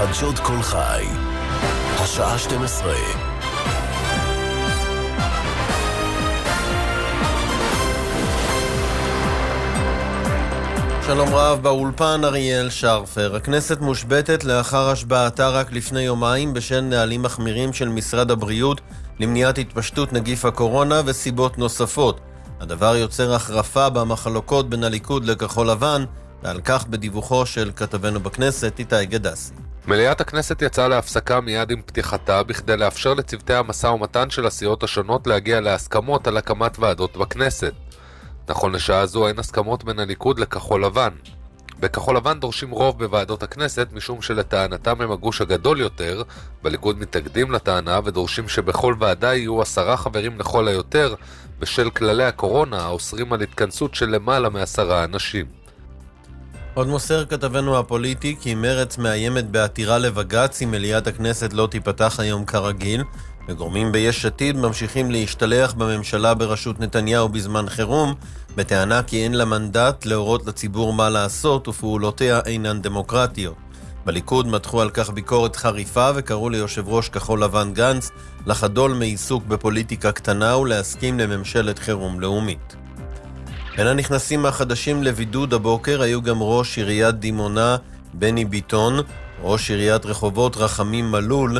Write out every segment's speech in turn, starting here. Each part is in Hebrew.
חדשות כל חי, השעה 12. שלום רב, באולפן אריאל שרפר. הכנסת מושבתת לאחר השבעתה רק לפני יומיים בשל נהלים מחמירים של משרד הבריאות למניעת התפשטות נגיף הקורונה וסיבות נוספות. הדבר יוצר החרפה במחלוקות בין הליכוד לכחול לבן, ועל כך בדיווחו של כתבנו בכנסת איתי גדסי. מליאת הכנסת יצאה להפסקה מיד עם פתיחתה בכדי לאפשר לצוותי המשא ומתן של הסיעות השונות להגיע להסכמות על הקמת ועדות בכנסת. נכון לשעה זו אין הסכמות בין הליכוד לכחול לבן. בכחול לבן דורשים רוב בוועדות הכנסת משום שלטענתם הם הגוש הגדול יותר, בליכוד מתנגדים לטענה ודורשים שבכל ועדה יהיו 10 חברים לכל היותר, בשל כללי הקורונה האוסרים על התכנסות של למעלה מ10 אנשים. עוד מוסר כתבנו הפוליטי כי מרץ מאיימת בעתירה לבג"ץ אם מליאת הכנסת לא תיפתח היום כרגיל, וגורמים ביש עתיד ממשיכים להשתלח בממשלה בראשות נתניהו בזמן חירום, בטענה כי אין לה מנדט להורות לציבור מה לעשות ופעולותיה אינן דמוקרטיות. בליכוד מתחו על כך ביקורת חריפה וקראו ליושב ראש כחול לבן גנץ לחדול מעיסוק בפוליטיקה קטנה ולהסכים לממשלת חירום לאומית. בין הנכנסים החדשים לבידוד הבוקר היו גם ראש עיריית דימונה בני ביטון, ראש עיריית רחובות רחמים מלול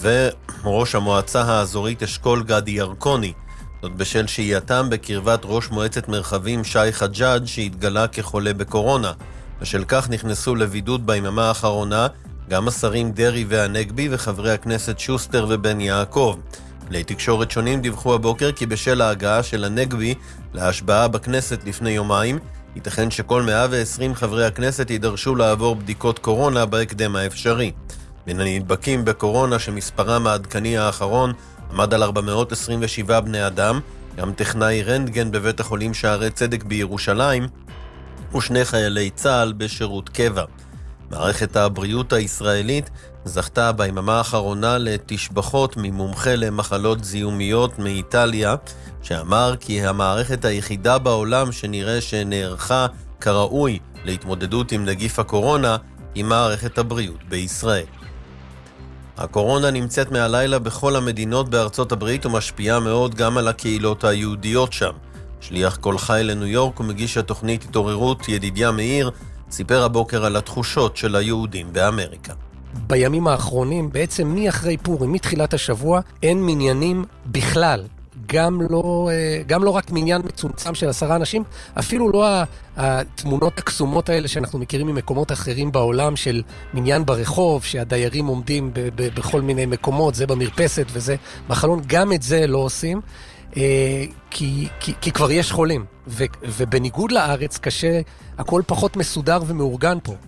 וראש המועצה האזורית אשכול גדי ירקוני. זאת בשל שהייתם בקרבת ראש מועצת מרחבים שי חג'אג' שהתגלה כחולה בקורונה. בשל כך נכנסו לבידוד ביממה האחרונה גם השרים דרי והנגבי וחברי הכנסת שוסטר ובן יעקב. כלי תקשורת שונים דיווחו הבוקר כי בשל ההגעה של הנגבי להשבעה בכנסת לפני יומיים, ייתכן שכל 120 חברי הכנסת יידרשו לעבור בדיקות קורונה בהקדם האפשרי. בין הנדבקים בקורונה שמספרם העדכני האחרון עמד על 427 בני אדם, גם טכנאי רנטגן בבית החולים שערי צדק בירושלים, ושני חיילי צה"ל בשירות קבע. מערכת הבריאות הישראלית זכתה ביממה האחרונה לתשבחות ממומחה למחלות זיהומיות מאיטליה, שאמר כי המערכת היחידה בעולם שנראה שנערכה כראוי להתמודדות עם נגיף הקורונה היא מערכת הבריאות בישראל. הקורונה נמצאת מהלילה בכל המדינות בארצות הברית ומשפיעה מאוד גם על הקהילות היהודיות שם. שליח כל חי לניו יורק ומגיש התוכנית התעוררות ידידיה מאיר סיפר הבוקר על התחושות של היהודים באמריקה. בימים האחרונים, בעצם מאחרי פורים, מתחילת השבוע, אין מניינים בכלל. גם לא רק מניין מצומצם של 10 אנשים, אפילו לא התמונות הקסומות האלה שאנחנו מכירים ממקומות אחרים בעולם, של מניין ברחוב, שהדיירים עומדים בכל מיני מקומות, זה במרפסת וזה בחלון, גם את זה לא עושים, כי כבר יש חולים, ובניגוד לארץ קשה, הכל פחות מסודר ומאורגן פה.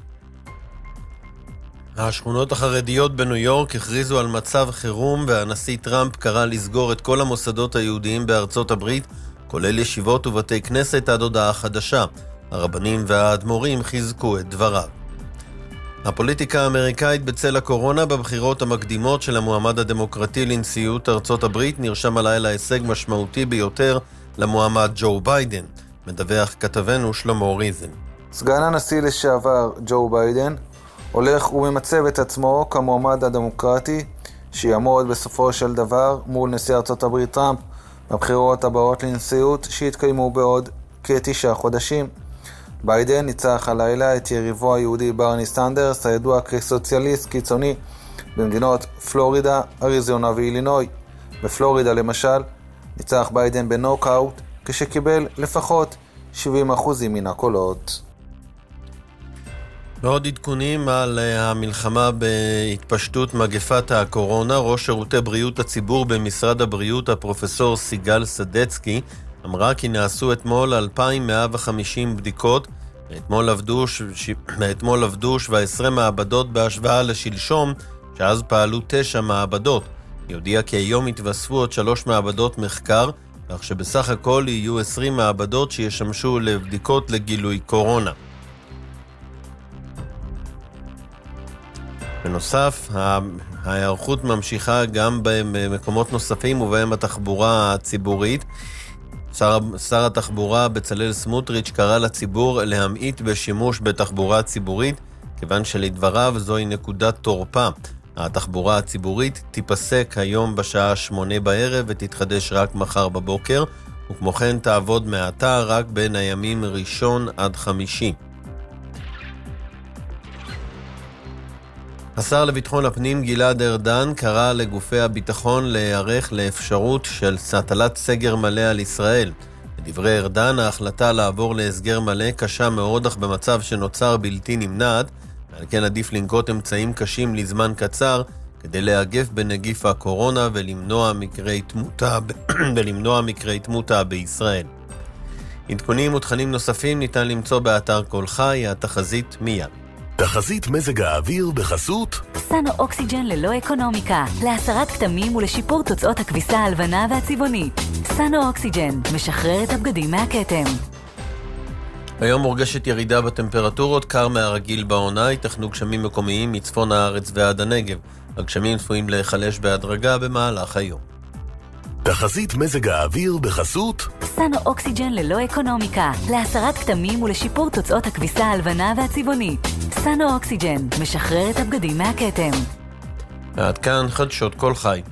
השכונות החרדיות בניו יורק הכריזו על מצב חירום, והנשיא טראמפ קרא לסגור את כל המוסדות היהודיים בארצות הברית, כולל ישיבות ובתי כנסת עד הודעה חדשה. הרבנים והאדמו"רים חיזקו את דבריו. הפוליטיקה האמריקאית בצל הקורונה בבחירות המקדימות של המועמד הדמוקרטי לנשיאות ארצות הברית נרשם הלילה הישג משמעותי ביותר למועמד ג'ו ביידן. מדווח כתבנו שלמה ריזן. סגן הנשיא לשעבר ג'ו ביידן הולך וממצב את עצמו כמועמד הדמוקרטי שיעמוד בסופו של דבר מול נשיא ארצות הברית טראמפ בבחירות הבאות לנשיאות שהתקיימו בעוד כ9 חודשים. ביידן ניצח הלילה את יריבו היהודי ברני סנדרס, הידוע כסוציאליסט קיצוני במדינות פלורידה, אריזונה ואילינוי. בפלורידה למשל ניצח ביידן בנוקאוט כשקיבל לפחות 70% מן הקולות. בעוד עדכונים על המלחמה בהתפשטות מגפת הקורונה, ראש שירותי בריאות הציבור במשרד הבריאות הפרופסור סיגל סדצקי אמרה כי נעשו אתמול 2,150 בדיקות, ואתמול עבדו 17 מעבדות בהשוואה לשלשום, שאז פעלו 9 מעבדות. היא הודיעה כי היום התווספו עוד 3 מעבדות מחקר, כך שבסך הכל יהיו 20 מעבדות שישמשו לבדיקות לגילוי קורונה. בנוסף, ההיערכות ממשיכה גם במקומות נוספים ובהם התחבורה הציבורית. שר התחבורה בצלאל סמוטריץ' קרא לציבור להמעיט בשימוש בתחבורה ציבורית, כיוון שלדבריו זוהי נקודת תורפה. התחבורה הציבורית תיפסק היום בשעה 8 בערב ותתחדש רק מחר בבוקר, וכמו כן תעבוד מעתה רק בין הימים ראשון עד חמישי. השר לביטחון הפנים גלעד ארדן קרא לגופי הביטחון להיערך לאפשרות של הטלת סגר מלא על ישראל. לדברי ארדן, ההחלטה לעבור להסגר מלא קשה מאוד, אך במצב שנוצר בלתי נמנעת, ועל כן עדיף לנקוט אמצעים קשים לזמן קצר כדי להגף בנגיף הקורונה ולמנוע מקרי תמותה בישראל. עדכונים ותכנים נוספים ניתן למצוא באתר כל חי. התחזית מיד. תחזית מזג האוויר בחסות סנו אוקסיג'ן ללא אקונומיקה, להסרת כתמים ולשיפור תוצאות הכביסה הלבנה והצבעונית. סנו אוקסיג'ן משחרר את הבגדים מהכתם. היום מורגשת ירידה בטמפרטורות, קר מהרגיל בעונה, ייתכנו גשמים מקומיים מצפון הארץ ועד הנגב. הגשמים צפויים להיחלש בהדרגה במהלך היום. תחזית מזג האוויר בחסות סנו אוקסיג'ן ללא אקונומיקה, להסרת כתמים ולשיפור תוצאות הכביסה הלבנה והצבעונית. סנו אוקסיג'ן משחרר את הבגדים מהכתם. עד כאן חדשות כל חי.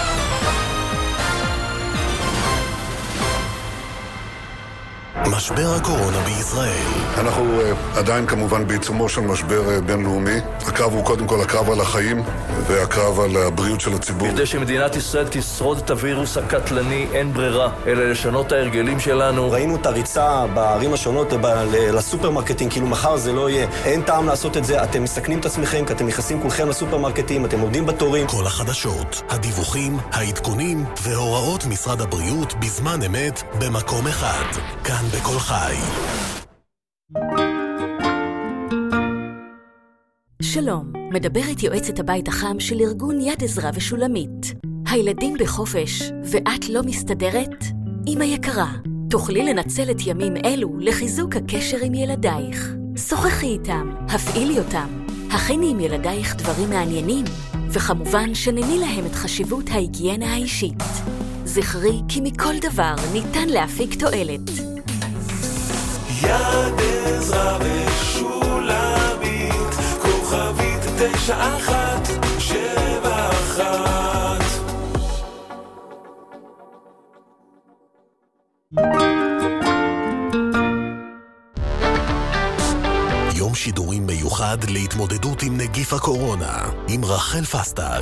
משבר הקורונה בישראל. אנחנו עדיין כמובן בעיצומו של משבר בינלאומי. הקרב הוא קודם כל הקרב על החיים והקרב על הבריאות של הציבור. כדי שמדינת ישראל תשרוד את הווירוס הקטלני, אין ברירה, אלא לשנות את ההרגלים שלנו. ראינו את הריצה בערים השונות לסופרמרקטים, כאילו מחר זה לא יהיה. אין טעם לעשות את זה, אתם מסכנים את עצמכם, כי אתם נכנסים כולכם לסופרמרקטים, אתם עומדים בתורים. כל החדשות, הדיווחים, העדכונים והוראות משרד הבריאות בזמן אמת במקום אחד. כאן בכל חי. שלום, מדברת יועצת הבית החם של ארגון יד עזרא ושולמית. הילדים בחופש ואת לא מסתדרת? אמא יקרה, תוכלי לנצל את ימים אלו לחיזוק הקשר עם ילדייך. שוחחי איתם, הפעילי אותם, הכיני עם ילדייך דברים מעניינים, וכמובן שנני להם את חשיבות ההיגיינה האישית. זכרי כי מכל דבר ניתן להפיק תועלת. יד עזרא ושולמית, כוכבית 9171. יום שידורים מיוחד להתמודדות עם נגיף הקורונה עם רחל פסטג.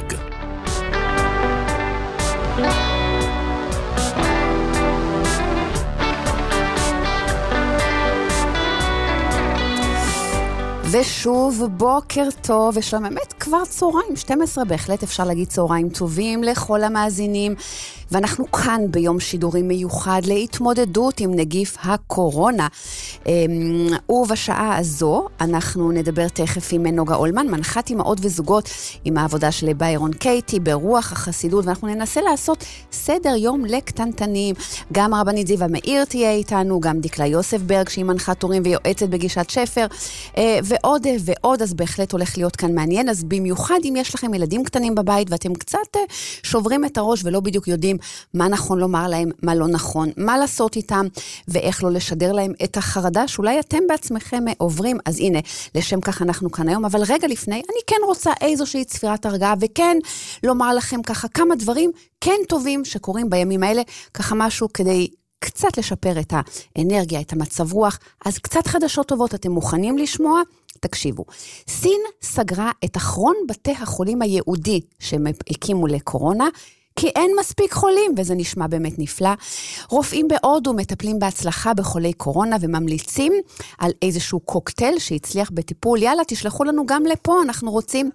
ושוב בוקר טוב, ושלום באמת כבר צהריים 12, בהחלט אפשר להגיד צהריים טובים לכל המאזינים, ואנחנו כאן ביום שידורים מיוחד להתמודדות עם נגיף הקורונה. ובשעה הזו אנחנו נדבר תכף עם נוגה אולמן, מנחת אמהות וזוגות עם העבודה של ביירון קייטי ברוח החסידות, ואנחנו ננסה לעשות סדר יום לקטנטנים. גם הרבנית זיווה מאיר תהיה איתנו, גם דקלה יוסף ברג שהיא מנחת הורים ויועצת בגישת שפר, ועוד ועוד, אז בהחלט הולך להיות כאן מעניין. אז במיוחד אם יש לכם ילדים קטנים בבית ואתם קצת שוברים את הראש ולא בדיוק יודעים מה נכון לומר להם, מה לא נכון, מה לעשות איתם ואיך לא לשדר להם את החרדה שאולי אתם בעצמכם עוברים. אז הנה, לשם כך אנחנו כאן היום, אבל רגע לפני אני כן רוצה איזושהי צפירת הרגעה, וכן לומר לכם ככה כמה דברים כן טובים שקורים בימים האלה, ככה משהו כדי קצת לשפר את האנרגיה, את המצב רוח. אז קצת חדשות טובות, אתם מוכנים לשמוע? תקשיבו. סין סגרה את אחרון בתי החולים היהודי שהם הקימו לקורונה, כי אין מספיק חולים, וזה נשמע באמת נפלא. רופאים בהודו מטפלים בהצלחה בחולי קורונה, וממליצים על איזשהו קוקטייל שהצליח בטיפול. יאללה, תשלחו לנו גם לפה, אנחנו רוצים.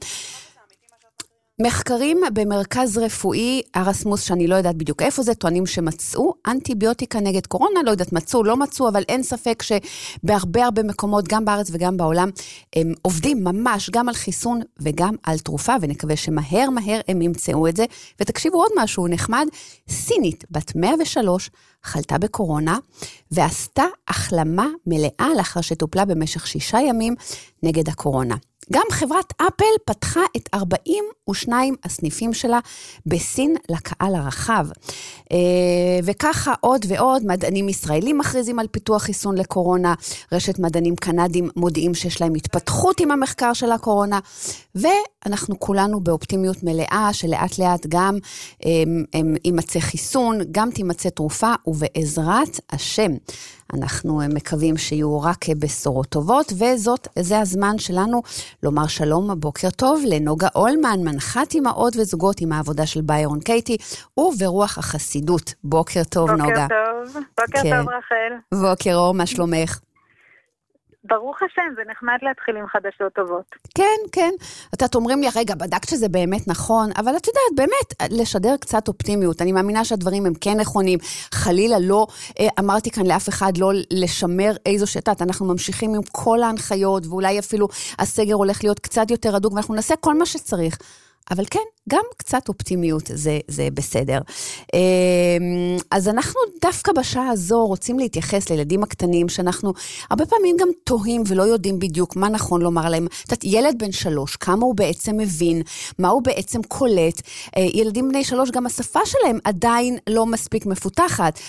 מחקרים במרכז רפואי הרסמוס, שאני לא יודעת בדיוק איפה זה, טוענים שמצאו אנטיביוטיקה נגד קורונה, לא יודעת מצאו, לא מצאו, אבל אין ספק שבהרבה מקומות, גם בארץ וגם בעולם, הם עובדים ממש גם על חיסון וגם על תרופה, ונקווה שמהר הם ימצאו את זה. ותקשיבו עוד משהו נחמד, סינית בת 103 חלתה בקורונה, ועשתה החלמה מלאה לאחר שטופלה במשך 6 ימים נגד הקורונה. גם חברת אפל פתחה את 42 הסניפים שלה בסין לקהל הרחב. וככה עוד ועוד, מדענים ישראלים מכריזים על פיתוח חיסון לקורונה, רשת מדענים קנדים מודיעים שיש להם התפתחות עם המחקר של הקורונה, ואנחנו כולנו באופטימיות מלאה, שלאט לאט גם יימצא חיסון, גם תימצא תרופה, ובעזרת השם. אנחנו מקווים שיהיו רק בשורות טובות, וזה הזמן שלנו לומר שלום, בוקר טוב, לנוגה אולמן, מנחת אמהות וזוגות עם העבודה של ביירון קייטי, וברוח החסידות. בוקר טוב, נוגה. בוקר טוב, רחל. בוקר אור, מה שלומך? ברוך השם, זה נחמד להתחיל עם חדשות טובות. כן, כן. את אומרים לי, רגע, בדקת שזה באמת נכון, אבל את יודעת, באמת, לשדר קצת אופטימיות. אני מאמינה שהדברים הם כן נכונים. חלילה לא, אמרתי כאן לאף אחד, לא לשמר איזו שתת. אנחנו ממשיכים עם כל ההנחיות, ואולי אפילו הסגר הולך להיות קצת יותר הדוק, ואנחנו נעשה כל מה שצריך. אבל כן, גם קצת אופטימיות, זה בסדר. אז אנחנו דווקא בשעה הזו רוצים להתייחס לילדים הקטנים, שאנחנו הרבה פעמים גם תוהים ולא יודעים בדיוק מה נכון לומר להם. ילד בן 3, כמה הוא בעצם מבין, מה הוא בעצם קולט. ילדים בני 3, גם השפה שלהם עדיין לא מספיק מפותחת.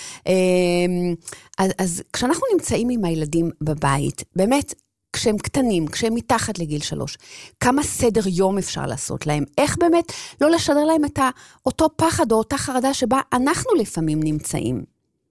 אז כשאנחנו נמצאים עם הילדים בבית, באמת, כשהם קטנים, כשהם מתחת לגיל 3, כמה סדר יום אפשר לעשות להם? איך באמת לא לשדר להם את אותו פחד או אותה חרדה שבה אנחנו לפעמים נמצאים?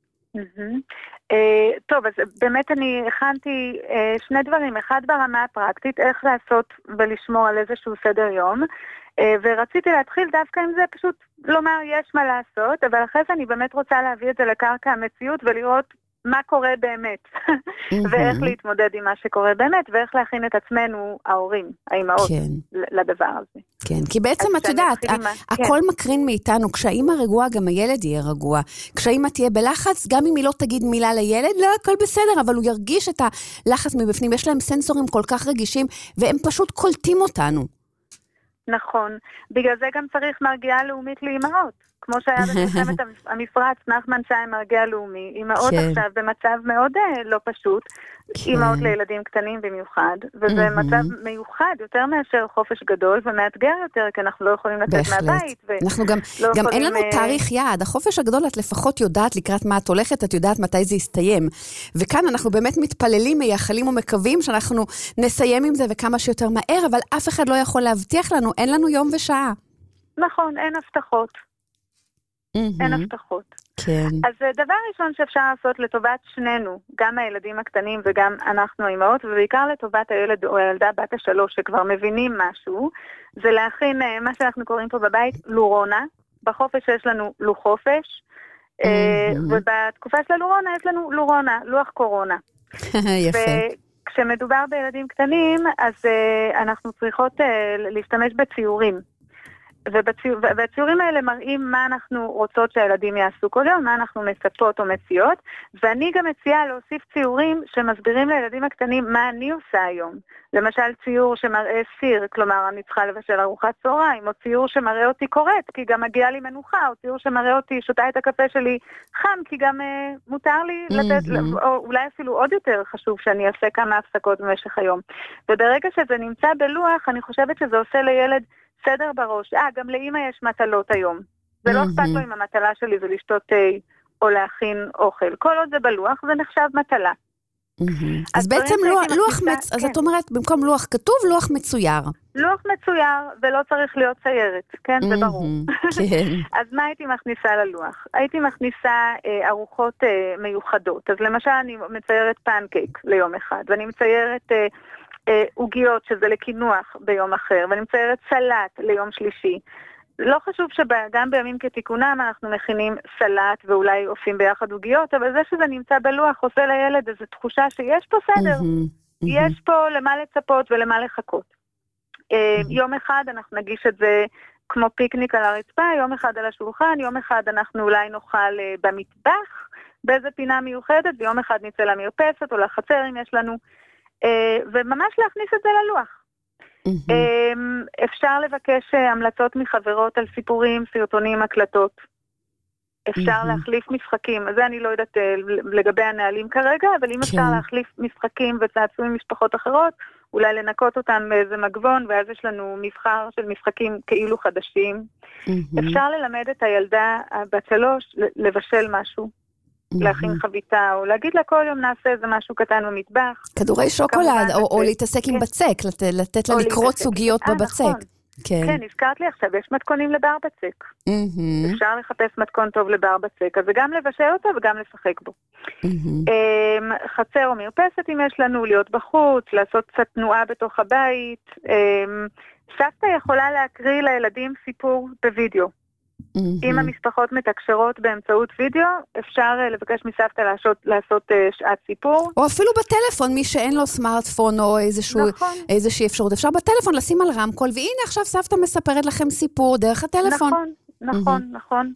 טוב, אז באמת אני הכנתי שני דברים. אחד ברמה הפרקטית, איך לעשות ולשמור על איזשהו סדר יום, ורציתי להתחיל דווקא עם זה, פשוט לומר יש מה לעשות, אבל אחרי זה אני באמת רוצה להביא את זה לקרקע המציאות ולראות מה קורה באמת, ואיך להתמודד עם מה שקורה באמת, ואיך להכין את עצמנו, ההורים, האמהות, לדבר הזה. כן, כי בעצם את יודעת, הכל מקרין מאיתנו, כשהאמא רגועה, גם הילד יהיה רגוע. כשהאמא תהיה בלחץ, גם אם היא לא תגיד מילה לילד, לא, הכל בסדר, אבל הוא ירגיש את הלחץ מבפנים. יש להם סנסורים כל כך רגישים, והם פשוט קולטים אותנו. נכון, בגלל זה גם צריך מרגיעה לאומית לאמהות. כמו שהיה במלחמת המפרץ, נחמן שי מרגיע לאומי, אמהות עכשיו במצב מאוד לא פשוט, אמהות לילדים קטנים במיוחד, וזה מצב מיוחד יותר מאשר חופש גדול, ומאתגר יותר, כי אנחנו לא יכולים לצאת מהבית. אנחנו גם אין לנו תאריך יעד, החופש הגדול את לפחות יודעת לקראת מה את הולכת, את יודעת מתי זה יסתיים, וכאן אנחנו באמת מתפללים, מייחלים ומקווים שאנחנו נסיים עם זה וכמה שיותר מהר, אבל אף אחד לא יכול להבטיח לנו, אין לנו יום ושעה. נכון, אין הבטחות. אין הבטחות. כן. אז דבר ראשון שאפשר לעשות לטובת שנינו, גם הילדים הקטנים וגם אנחנו האמהות, ובעיקר לטובת הילד או הילדה בת 3 שכבר מבינים משהו, זה להכין מה שאנחנו קוראים פה בבית לורונה. בחופש יש לנו לוחופש, ובתקופה של הלורונה יש לנו לורונה, לוח קורונה. יפה. וכשמדובר בילדים קטנים, אז אנחנו צריכות להשתמש בציורים. והציורים האלה מראים מה אנחנו רוצות שהילדים יעשו כל יום, מה אנחנו מצפות או מציעות, ואני גם מציעה להוסיף ציורים שמסבירים לילדים הקטנים מה אני עושה היום. למשל ציור שמראה סיר, כלומר אני צריכה לבשל ארוחת צהריים, או ציור שמראה אותי קוראת, כי גם מגיעה לי מנוחה, או ציור שמראה אותי שותה את הקפה שלי חם, כי גם מותר לי לתת, או אולי אפילו עוד יותר חשוב שאני אעשה כמה הפסקות במשך היום. וברגע שזה נמצא בלוח, אני חושבת שזה עושה לילד סדר בראש. גם לאמא יש מטלות היום. זה לא אכפת לו אם המטלה שלי זה לשתות תה או להכין אוכל. כל עוד זה בלוח, זה נחשב מטלה. אז בעצם אז את אומרת, במקום לוח כתוב, לוח מצויר. לוח מצויר, ולא צריך להיות ציירת, כן? זה ברור. אז מה הייתי מכניסה ללוח? הייתי מכניסה ארוחות מיוחדות. אז למשל אני מציירת פנקייק ליום אחד, ואני מציירת עוגיות שזה לקינוח ביום אחר, ואני מציירת סלט ליום שלישי. לא חשוב שגם בימים כתיקונם אנחנו מכינים סלט ואולי עושים ביחד עוגיות, אבל זה שזה נמצא בלוח עושה לילד איזו תחושה שיש פה סדר. יש פה למה לצפות ולמה לחכות. יום אחד אנחנו נגיש את זה כמו פיקניק על הרצפה, יום אחד על השולחן, יום אחד אנחנו אולי נאכל במטבח, באיזה פינה מיוחדת, ויום אחד נצא למרפסת או לחצר אם יש לנו, וממש להכניס את זה ללוח. אפשר לבקש המלצות מחברות על סיפורים, סרטונים, הקלטות. אפשר להחליף משחקים, אז זה אני לא יודעת לגבי הנהלים כרגע, אבל אם אפשר להחליף משחקים וצעצועים משפחות אחרות, אולי לנקות אותם באיזה מגבון, ואז יש לנו מבחר של משחקים כאילו חדשים. אפשר ללמד את הילדה בת 3 לבשל משהו, להכין חביתה, או להגיד לה כל יום נעשה איזה משהו קטן במטבח. כדורי שוקולד, או להתעסק עם בצק, לתת לה לקרות סוגיות בבצק. כן, הזכרת לי עכשיו, יש מתכונים לבר בצק. אפשר לחפש מתכון טוב לבר בצק, אז זה גם לבשל אותו וגם לשחק בו. חצר או מרפסת אם יש לנו, להיות בחוץ, לעשות קצת תנועה בתוך הבית. סבתא יכולה להקריא לילדים סיפור בווידאו. אם המשפחות מתקשרות באמצעות וידאו, אפשר לבקש מסבתא לעשות שעת סיפור. או אפילו בטלפון, מי שאין לו סמארטפון או איזושהי אפשרות. אפשר בטלפון לשים על רמקול, והנה עכשיו סבתא מספרת לכם סיפור דרך הטלפון. נכון.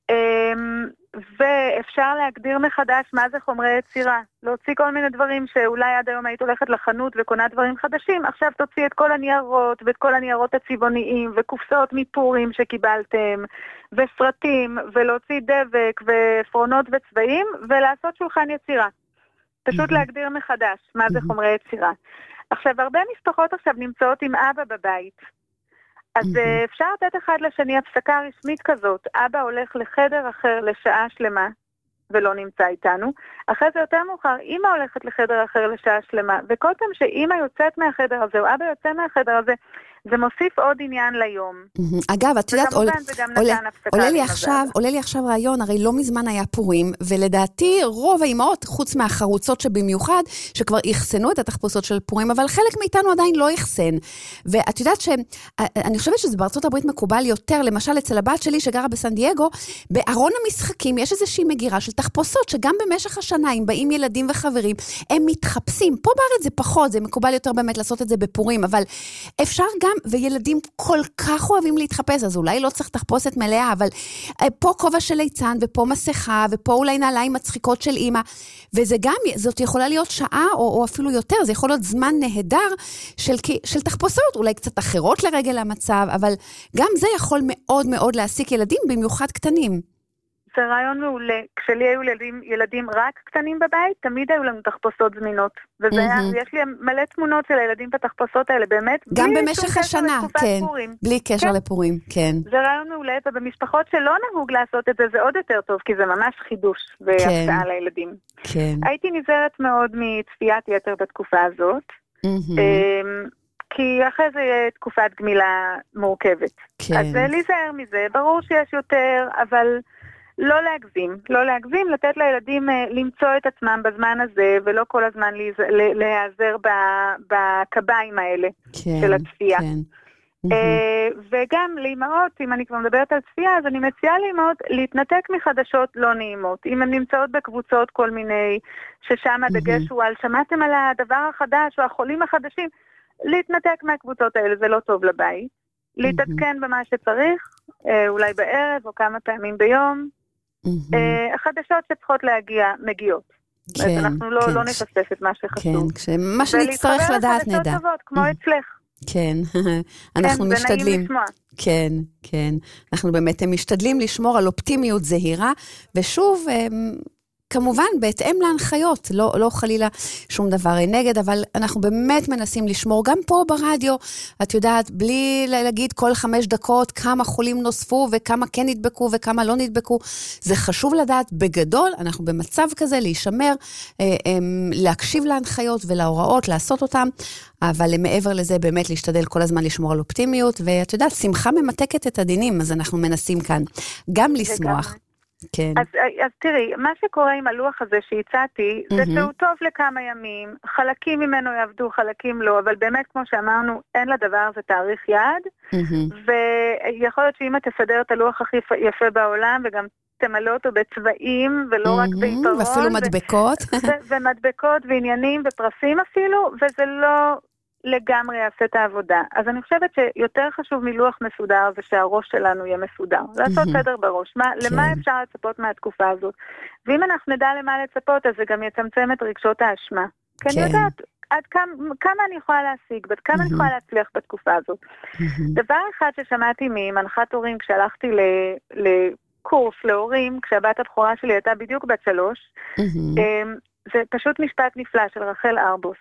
ואפשר להגדיר מחדש מה זה חומרי יצירה. להוציא כל מיני דברים שאולי עד היום היית הולכת לחנות וקונה דברים חדשים, עכשיו תוציא את כל הניירות ואת כל הניירות הצבעוניים וקופסאות מפורים שקיבלתם וסרטים ולהוציא דבק ופרונות וצבעים ולעשות שולחן יצירה. פשוט להגדיר מחדש מה זה חומרי יצירה. עכשיו הרבה משפחות עכשיו נמצאות עם אבא בבית. אז אפשר לתת אחד לשני הפסקה רשמית כזאת. אבא הולך לחדר אחר לשעה שלמה, ולא נמצא איתנו. אחרי זה יותר מאוחר, אמא הולכת לחדר אחר לשעה שלמה, וכל פעם שאמא יוצאת מהחדר הזה, או אבא יוצא מהחדר הזה, זה מוסיף עוד עניין ליום. אגב, את יודעת, עולה לי עכשיו רעיון, הרי לא מזמן היה פורים, ולדעתי רוב האימהות, חוץ מהחרוצות שבמיוחד, שכבר יחסנו את התחפושות של פורים, אבל חלק מאיתנו עדיין לא יחסן. ואת יודעת אני חושבת שזה בארצות הברית מקובל יותר, למשל אצל הבת שלי שגרה בסן דייגו, בארון המשחקים יש איזושהי מגירה של תחפושות, שגם במשך השנה, אם באים ילדים וחברים, הם מתחפשים. פה בארץ זה פחות, זה מקובל יותר באמת לעשות את זה בפורים, אבל אפשר גם וילדים כל כך אוהבים להתחפש, אז אולי לא צריך תחפושת מלאה, אבל פה כובע של ליצן, ופה מסכה, ופה אולי נעליים מצחיקות של אמא, וזה גם, זאת יכולה להיות שעה, או אפילו יותר, זה יכול להיות זמן נהדר של תחפושות, אולי קצת אחרות לרגל המצב, אבל גם זה יכול מאוד מאוד להעסיק ילדים, במיוחד קטנים. זה רעיון מעולה. כשלי היו ילדים רק קטנים בבית, תמיד היו לנו תחפושות זמינות. יש לי מלא תמונות של הילדים בתחפושות האלה, באמת. גם במשך השנה, כן. בלי קשר לפורים, כן. זה רעיון מעולה, ובמשפחות שלא נהוג לעשות את זה, זה עוד יותר טוב, כי זה ממש חידוש והפתעה לילדים. כן. הייתי נזהרת מאוד מצפיית יתר בתקופה הזאת. כי אחרי זה יהיה תקופת גמילה מורכבת. אז להיזהר מזה, ברור שיש יותר, אבל לא להגזים, לתת לילדים למצוא את עצמם בזמן הזה, ולא כל הזמן להיעזר בקביים האלה של הצפייה. וגם לאמהות, אם אני כבר מדברת על צפייה, אז אני מציעה לאמהות להתנתק מחדשות לא נעימות. אם הן נמצאות בקבוצות כל מיני, ששם הדגש הוא על שמעתם על הדבר החדש או החולים החדשים, להתנתק מהקבוצות האלה, זה לא טוב לבית. להתעדכן במה שצריך, אולי בערב או כמה פעמים ביום. החדשות שצריכות להגיע מגיעות. אז אנחנו לא נפספס את מה שחשוב. מה שנצטרך לדעת נדע. ולהתחבר לחדשות טובות, כמו אצלך. כן, אנחנו משתדלים. זה נעים לשמוע. כן. אנחנו באמת משתדלים לשמור על אופטימיות זהירה, ושוב, כמובן, בהתאם להנחיות, לא חלילה שום דבר נגד, אבל אנחנו באמת מנסים לשמור, גם פה ברדיו, את יודעת, בלי להגיד כל 5 דקות כמה חולים נוספו, וכמה כן נדבקו, וכמה לא נדבקו, זה חשוב לדעת בגדול, אנחנו במצב כזה להישמר, להקשיב להנחיות ולהוראות, לעשות אותם, אבל מעבר לזה באמת להשתדל כל הזמן לשמור על אופטימיות, ואת יודעת, שמחה ממתקת את הדינים, אז אנחנו מנסים כאן גם לשמוח. כן. אז תראי, מה שקורה עם הלוח הזה שהצעתי, זה שהוא טוב לכמה ימים, חלקים ממנו יעבדו, חלקים לא, אבל באמת כמו שאמרנו, אין לדבר זה תאריך יעד, ויכול להיות שאם את תסדר את הלוח הכי יפה בעולם, וגם תמלא אותו בצבעים, ולא רק בעיפרון. ואפילו מדבקות. ומדבקות ועניינים ופרסים אפילו, וזה לא לגמרי יעשה את העבודה. אז אני חושבת שיותר חשוב מלוח מסודר זה שהראש שלנו יהיה מסודר. לעשות סדר בראש. למה אפשר לצפות מהתקופה הזאת? ואם אנחנו נדע למה לצפות, אז זה גם יצמצם את רגשות האשמה. כי אני יודעת עד כמה אני יכולה להשיג, עד כמה אני יכולה להצליח בתקופה הזאת. דבר אחד ששמעתי ממנחת הורים כשהלכתי לקורס להורים, כשהבת הבכורה שלי הייתה בדיוק בת 3, זה פשוט משפט נפלא של רחל ארבוס.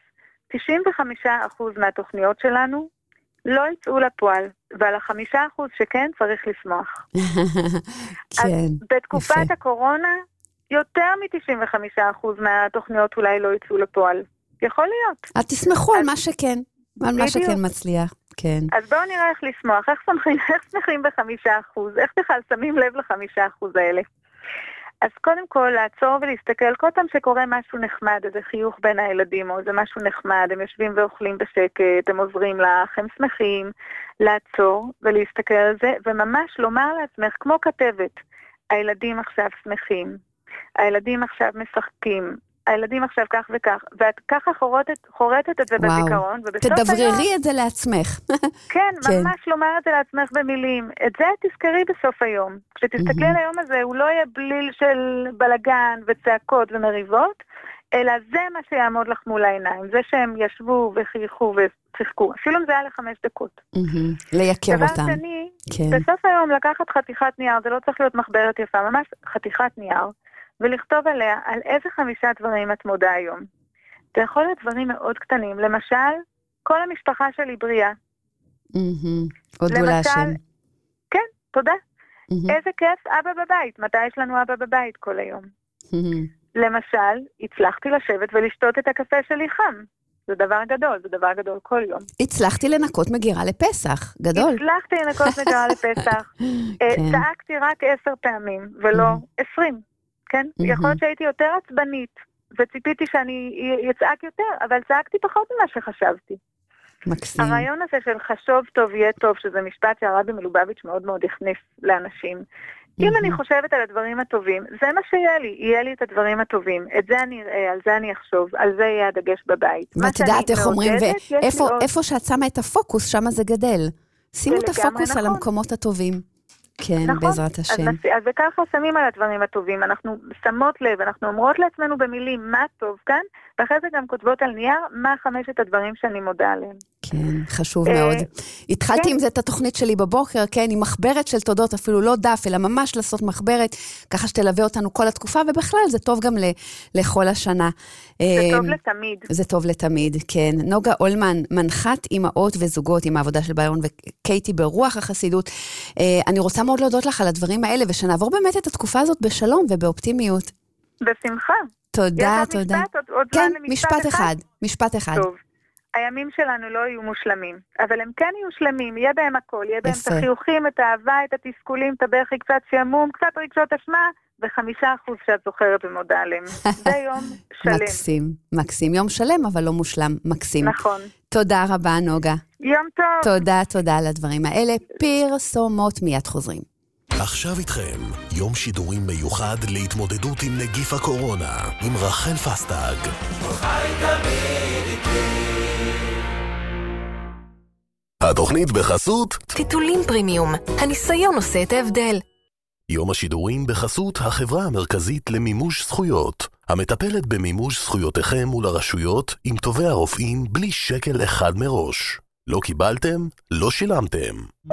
95% מהתוכניות שלנו לא יצאו לפועל, ועל 5% שכן צריך לשמוח. כן, אז בתקופת הקורונה, יותר מ-95% מהתוכניות אולי לא יצאו לפועל. יכול להיות. אז תשמחו על מה שכן, על מה שכן מצליח. כן. אז בואו נראה איך לשמוח, איך שמחים ב5%, איך בכלל שמים לב ל5% האלה. אז קודם כל, לעצור ולהסתכל, כל פעם שקורה משהו נחמד, איזה חיוך בין הילדים, או איזה משהו נחמד, הם יושבים ואוכלים בשקט, הם עוזרים לך, הם שמחים, לעצור ולהסתכל על זה, וממש לומר לעצמך, כמו כתבת, הילדים עכשיו שמחים, הילדים עכשיו משחקים, הילדים עכשיו כך וכך, ואת ככה חורטת את זה בזיכרון, תדבררי את זה לעצמך. כן, ממש לומר את זה לעצמך במילים. את זה תזכרי בסוף היום. כשתסתכלי על היום הזה, הוא לא יהיה בליל של בלגן וצעקות ומריבות, אלא זה מה שיעמוד לך מול העיניים. זה שהם ישבו וחייכו וצחקו. אפילו אם זה היה ל5 דקות. לייקר אותם. דבר שני, בסוף היום לקחת חתיכת נייר, זה לא צריך להיות מחברת יפה, ממש חתיכת נייר, ולכתוב עליה על איזה 5 דברים את מודה היום. זה יכול להיות דברים מאוד קטנים. למשל, כל המשפחה שלי בריאה. עוד גולה השם. כן, תודה. איזה כיף, אבא בבית. מתי יש לנו אבא בבית כל היום? למשל, הצלחתי לשבת ולשתות את הקפה שלי חם. זה דבר גדול, זה דבר גדול כל יום. הצלחתי לנקות מגירה לפסח, גדול. הצלחתי לנקות מגירה לפסח. צעקתי רק 10 פעמים, ולא 20. כן? יכול להיות שהייתי יותר עצבנית, וציפיתי שאני יצעק יותר, אבל צעקתי פחות ממה שחשבתי. מקסים. הרעיון הזה של חשוב טוב יהיה טוב, שזה משפט שהרבי מלובביץ' מאוד מאוד הכניס לאנשים. אם אני חושבת על הדברים הטובים, זה מה יהיה לי את הדברים הטובים. את זה אני אראה, על זה אני אחשוב, על זה יהיה הדגש בבית. ואת יודעת איך אומרים, ואיפה שאת שמה את הפוקוס, שמה זה גדל. שימו את הפוקוס על המקומות הטובים. כן, נכון, בעזרת השם. אז וככה שמים על הדברים הטובים, אנחנו שמות לב, אנחנו אומרות לעצמנו במילים מה טוב כאן, ואחרי זה גם כותבות על נייר מה 5 הדברים שאני מודה עליהם. כן, חשוב מאוד. התחלתי עם זה את התוכנית שלי בבוקר, כן, עם מחברת של תודות, אפילו לא דף, אלא ממש לעשות מחברת, ככה שתלווה אותנו כל התקופה, ובכלל זה טוב גם לכל השנה. זה טוב לתמיד. זה טוב לתמיד, כן. נוגה אולמן, מנחת אימהות וזוגות עם העבודה של ביירון וקייטי ברוח החסידות. אני רוצה מאוד להודות לך על הדברים האלה, ושנעבור באמת את התקופה הזאת בשלום ובאופטימיות. בשמחה. תודה, תודה. כן, משפט אחד. טוב. הימים שלנו לא יהיו מושלמים, אבל הם כן יהיו שלמים, יהיה בהם הכל, יהיה בהם את החיוכים, את האהבה, את התסכולים, את הבכי, קצת שעמום, קצת רגשות אשמה, ו5% שאת זוכרת ומודה עליהם. זה יום שלם. מקסים, מקסים. יום שלם, אבל לא מושלם. מקסים. נכון. תודה רבה, נוגה. יום טוב. תודה על הדברים האלה. פרסומות מיד חוזרים. עכשיו איתכם, יום שידורים מיוחד להתמודדות עם נגיף הקורונה, עם רחל פסטג. התוכנית בחסות טיטולים פרימיום, הניסיון עושה את ההבדל. יום השידורים בחסות החברה המרכזית למימוש זכויות, המטפלת במימוש זכויותיכם מול הרשויות עם טובי הרופאים בלי שקל אחד מראש. לא קיבלתם? לא שילמתם.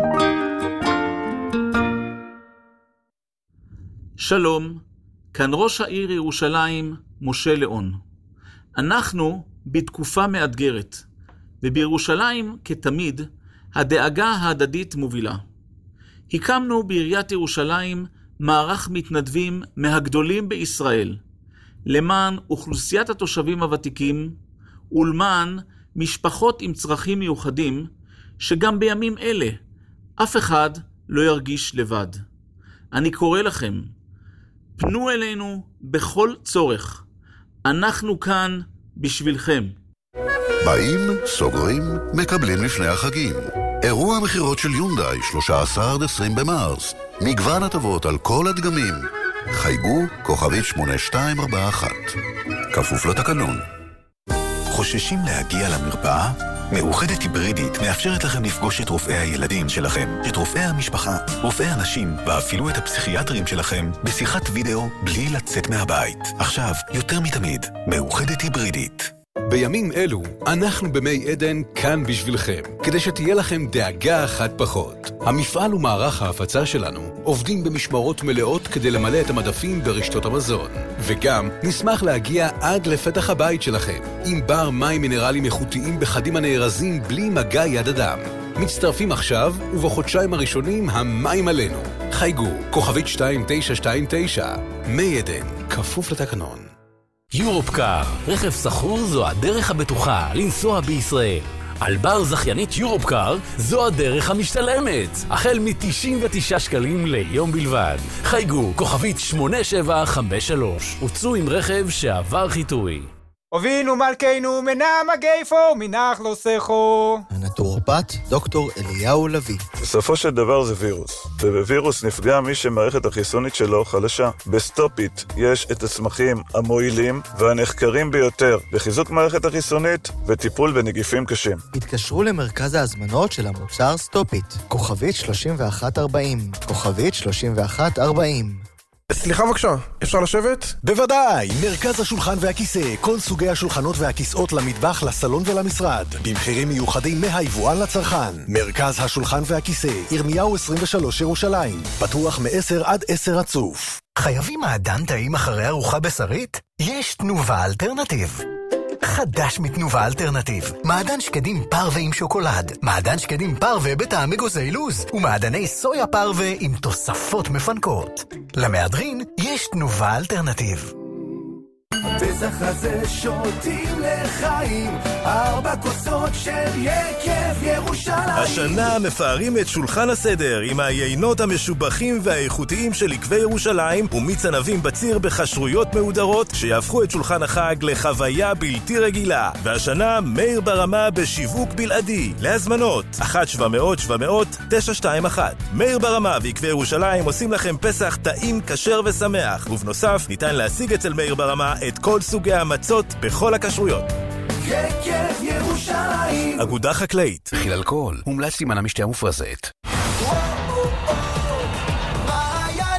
שלום, כאן ראש העיר ירושלים, משה ליאון. אנחנו בתקופה מאתגרת, ובירושלים, כתמיד, הדאגה ההדדית מובילה. הקמנו בעיריית ירושלים מערך מתנדבים מהגדולים בישראל, למען אוכלוסיית התושבים הוותיקים, ולמען משפחות עם צרכים מיוחדים, שגם בימים אלה אף אחד לא ירגיש לבד. אני קורא לכם, פנו אלינו בכל צורך. אנחנו כאן בשבילכם. באים, סוגרים, מקבלים לפני החגים. אירוע המחירות של יונדאי, 13-20 במרס. מגוון הטבות על כל הדגמים. חייגו, כוכבית 8241. כפוף לתקנון. חוששים להגיע למרפאה? מאוחדת היברידית מאפשרת לכם לפגוש את רופאי הילדים שלכם, את רופאי המשפחה, רופאי הנשים, ואפילו את הפסיכיאטרים שלכם בשיחת וידאו בלי לצאת מהבית. עכשיו, יותר מתמיד, מאוחדת היברידית. בימים אלו, אנחנו במי עדן כאן בשבילכם, כדי שתהיה לכם דאגה אחת פחות. המפעל ומערך ההפצה שלנו עובדים במשמרות מלאות כדי למלא את המדפים ברשתות המזון. וגם נשמח להגיע עד לפתח הבית שלכם, עם בר מים מינרלים איכותיים בחדים הנארזים בלי מגע יד אדם. מצטרפים עכשיו, ובחודשיים הראשונים המים עלינו. חייגו, כוכבית 2929, מי עדן, כפוף לתקנון. יורופקאר, רכב סחור זו הדרך הבטוחה לנסוע בישראל. על בר זכיינית יורופקאר זו הדרך המשתלמת. החל מ-99 שקלים ליום בלבד. חייגו, כוכבית 8753. הוצאו עם רכב שעבר חיטוי. אבינו מלכנו מנע מגייפו מנח לא סכו. הנטורופט דוקטור אליהו לוי. בסופו של דבר זה וירוס, ובווירוס נפגע מי שמערכת החיסונית שלו חלשה. בסטופיט יש את הצמחים המועילים והנחקרים ביותר לחיזוק מערכת החיסונית וטיפול בנגיפים קשים. התקשרו למרכז ההזמנות של המוצר סטופיט, כוכבית 3140, כוכבית 3140. סליחה בבקשה, אפשר לשבת? בוודאי, מרכז השולחן והכיסא, כל סוגי השולחנות והכיסאות למטבח, לסלון ולמשרד, במחירים מיוחדים מהיבואן לצרכן. מרכז השולחן והכיסא, ירמיהו 23 ירושלים, פתוח מ-10 עד 10 רצוף. חייבים מעדן טעים אחרי ארוחה בשרית? יש תנובה אלטרנטיב. חדש מתנובה אלטרנטיב. מעדן שקדים פרווה עם שוקולד, מעדן שקדים פרווה בטעם אגוזי לוז, ומעדני סויה פרווה עם תוספות מפנקות. למהדרין יש תנובה אלטרנטיב. פסח הזה שותים לחיים, 4 כוסות של יקב ירושלים. השנה מפארים את שולחן הסדר עם היינות המשובחים והאיכותיים של יקבי ירושלים ומיץ ענבים בציר בחשרויות מהודרות שיהפכו את שולחן החג לחוויה בלתי רגילה. והשנה מאיר ברמה בשיווק בלעדי. להזמנות 1-700-700-921. מאיר ברמה ויקבי ירושלים עושים לכם פסח טעים, כשר ושמח, ובנוסף ניתן להשיג אצל מאיר ברמה את כל סוגי המצות בכל הכשרויות. יקב ירושלים. אגודה חקלאית. מכיל אלכוהול, מומלץ להימנע משתייה מופרזת. מעיין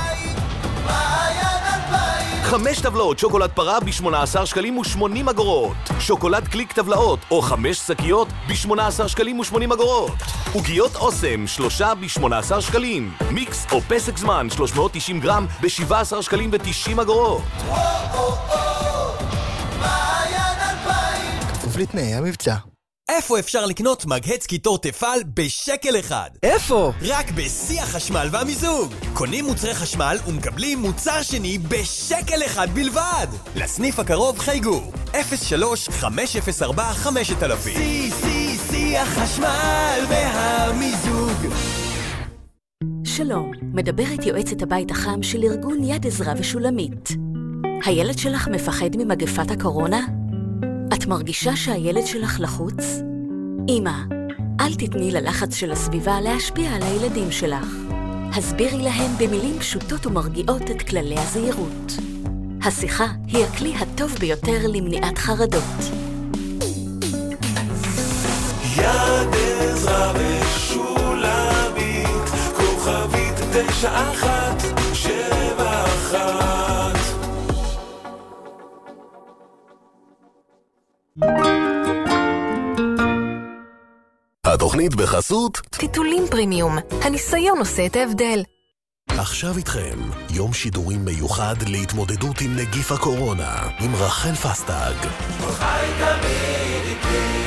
2000. 5 טבלאות שוקולד פרה ב-18 שקלים ו80 אגורות. שוקולד קליק טבלאות או 5 שקיות ב-18 שקלים ו80 אגורות. עוגיות אוסם 3 ב-18 שקלים. מיקס או פסק זמן 390 גרם ב-17 שקלים ו90 אגורות. מעיין 2000. כפוף לתנאי המבצע. איפה אפשר לקנות מגהץ קיטור תפל בשקל אחד? איפה? רק בשיא החשמל והמיזוג. קונים מוצרי חשמל ומקבלים מוצר שני בשקל אחד בלבד. לסניף הקרוב חייגו 03-504-5000. שיא החשמל והמיזוג. שלום, מדברת יועצת הבית החם של ארגון יד עזרה ושולמית. הילד שלך מפחד ממגפת הקורונה? את מרגישה שהילד שלך לחוץ? אמא, אל תתני ללחץ של הסביבה להשפיע על הילדים שלך. הסבירי להם במילים פשוטות ומרגיעות את כללי הזהירות. השיחה היא הכלי הטוב ביותר למניעת חרדות. יד עזרה ושולמית, כוכבית 9171. התוכנית בחסות טיטולים פרימיום, הניסיון עושה את ההבדל. עכשיו איתכם יום שידורים מיוחד להתמודדות עם נגיף הקורונה עם רחל פסטג. חי תמיד איתי.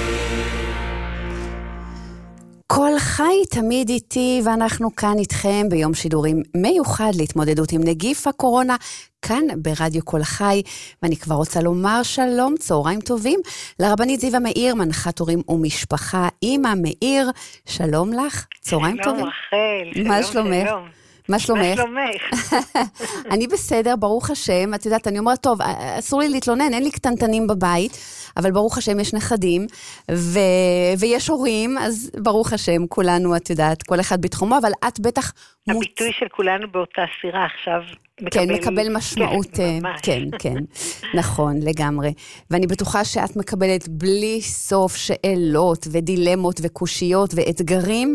כל חי תמיד איתי, ואנחנו כאן איתכם ביום שידורים מיוחד להתמודדות עם נגיף הקורונה, כאן ברדיו כל חי, ואני כבר רוצה לומר שלום, צהריים טובים, לרבנית זיווה מאיר, מנחת הורים ומשפחה, אמא מאיר, שלום לך, צהריים טובים. שלום רחל, מה שלומך? מה שלומך? אני בסדר, ברוך השם, את יודעת, אני אומרת, טוב, אסור לי להתלונן, אין לי קטנטנים בבית, אבל ברוך השם יש נכדים, ויש הורים, אז ברוך השם, כולנו, את יודעת, כל אחד בתחומו, אבל את בטח... הביטוי של כולנו באותה סירה עכשיו מקבל משמעות, כן, נכון, לגמרי. ואני בטוחה שאת מקבלת בלי סוף שאלות ודילמות וקושיות ואתגרים,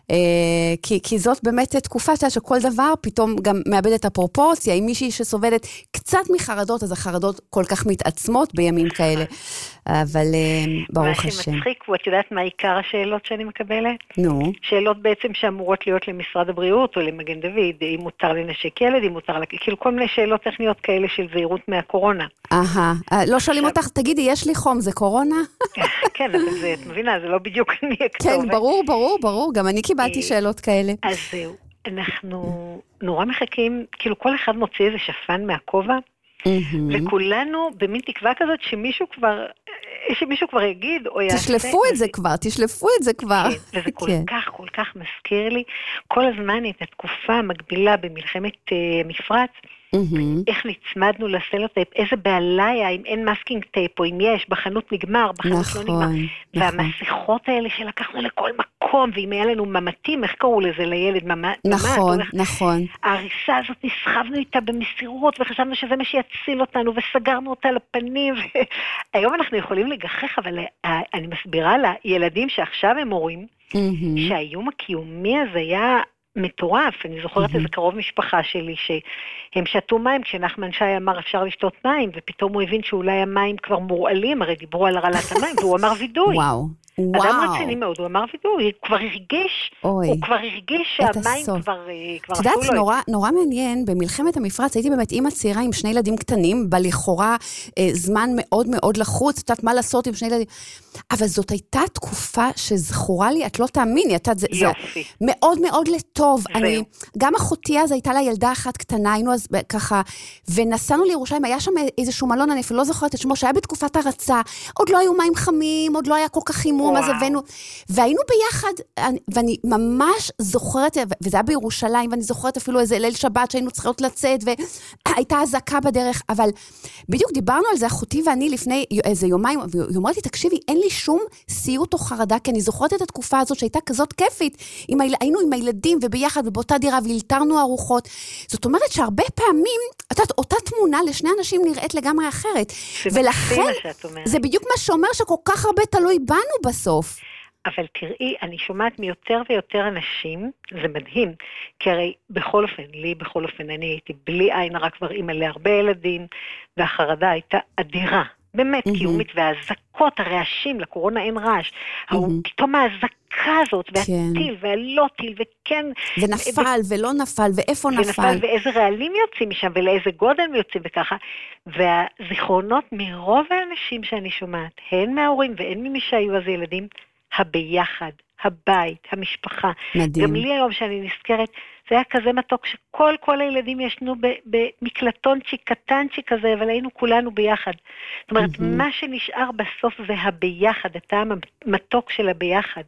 כי זאת באמת תקופה שכל דבר פתאום גם מאבד את הפרופורציה. עם מישהי שסובלת קצת מחרדות, אז החרדות כל כך מתעצמות בימים כאלה. אבל ברוך השם. מה שמצחיק, ואת יודעת מה עיקר השאלות שאני מקבלת? נו. שאלות בעצם שאמורות להיות למשרד הבריאות או למגן דוד, אם מותר לנשק ילד, אם מותר, כאילו כל מיני שאלות טכניות כאלה של זהירות מהקורונה. לא שואלים אותך, תגידי, יש לי חום, זה קורונה? כן, אבל זה, את מבינה, זה לא בדיוק אני הכתובת. כן, ברור, גם אני קיבלתי שאלות כאלה. אז זהו, אנחנו נורא מחכים, כאילו כל אחד מוציא איזה שפן מהכובע, וכולנו במין תקווה כזאת שמישהו כבר יגיד או יעשה. תשלפו את זה כבר. כן, וזה כל כך מזכיר לי כל הזמן את התקופה המקבילה במלחמת מפרץ, איך נצמדנו לסלוטייפ, איזה בעלה היה, אם אין מסקינג טייפ, או אם יש, בחנות נגמר, בחנות לא נגמר. והמסכות האלה שלקחנו לכל מקום, ואם היה לנו ממתים, איך קראו לזה לילד? נכון. ההריסה הזאת נסחבנו איתה במסירות, וחשבנו שזה מה שיציל אותנו, וסגרנו אותה לפנים. היום אנחנו יכולים לגחך, אבל אני מסבירה לילדים שעכשיו הם הורים, שהאיום הקיומי הזה היה מטורף. אני זוכרת איזה קרוב משפחה שלי שהם שתו מים כשנחמן שי אמר אפשר לשתות מים, ופתאום הוא הבין שאולי המים כבר מורעלים, הרי דיברו על הרעלת המים, והוא אמר וידוי. אדם רציני מאוד, הוא אמר וידוי, הוא כבר הרגיש שהמים כבר את יודעת, נורא מעניין, במלחמת המפרץ הייתי באמת אמא צעירה עם שני ילדים קטנים, בלכאורה זמן מאוד מאוד לחוץ, את יודעת מה לעשות עם שני ילדים, אבל זאת הייתה תקופה שזכורה לי, את לא תאמיני, זה מאוד מאוד לטוב. גם אחותי אז הייתה לה ילדה אחת קטנה, היינו אז ככה, ונסענו לירושלים, היה שם איזשהו מלון, אני אפילו לא זוכרת את שמו, שהיה בתקופת הרצה, עוד לא היו מים חמים, עוד לא היה כל כך חימום, אז הבאנו, והיינו ביחד, ואני ממש זוכרת, וזה היה בירושלים, ואני זוכרת אפילו איזה ליל שבת שהיינו צריכות לצאת, והייתה הזקה בדרך, אבל בדיוק דיברנו על זה, אחותי ואני לפני איזה יומיים, והיא אומרת לי, תקשיבי, אין לי שום סיוט או חרדה, כי אני זוכרת את התקופה הזאת שהייתה כזאת כיפית, היינו עם הילדים וביחד ובאותה דירה, והלתרנו ארוחות. זאת אומרת שהרבה פעמים, אותה תמונה לשני אנשים נראית לגמרי אחרת, ולכן זה בדיוק מה שאומר שכל כך הרבה תלוי בנו בסוף. אבל תראי, אני שומעת מיותר ויותר אנשים, זה מדהים, כי הרי בכל אופן, אני הייתי בלי עין הרע כבר אימא להרבה ילדים, והחרדה הייתה אדירה, באמת קיומית, והזקות, הרעשים, לקורונה אין רעש, פתאום ההזקה הזאת, והטיל והלא טיל, וכן... ונפל ולא נפל, ואיפה נפל. ואיזה רעלים יוצאים משם, ולאיזה גודל יוצאים וככה, והזיכרונות מרוב האנשים שאני שומעת, הן מההורים והן ממי שהיו אז ילדים, הביחד, הבית, המשפחה. מדהים. גם לי היום שאני נזכרת, זה היה כזה מתוק שכל הילדים ישנו במקלטונצ'יק קטנצ'יק כזה, אבל היינו כולנו ביחד. זאת אומרת, מה שנשאר בסוף זה הביחד, הטעם המתוק של הביחד.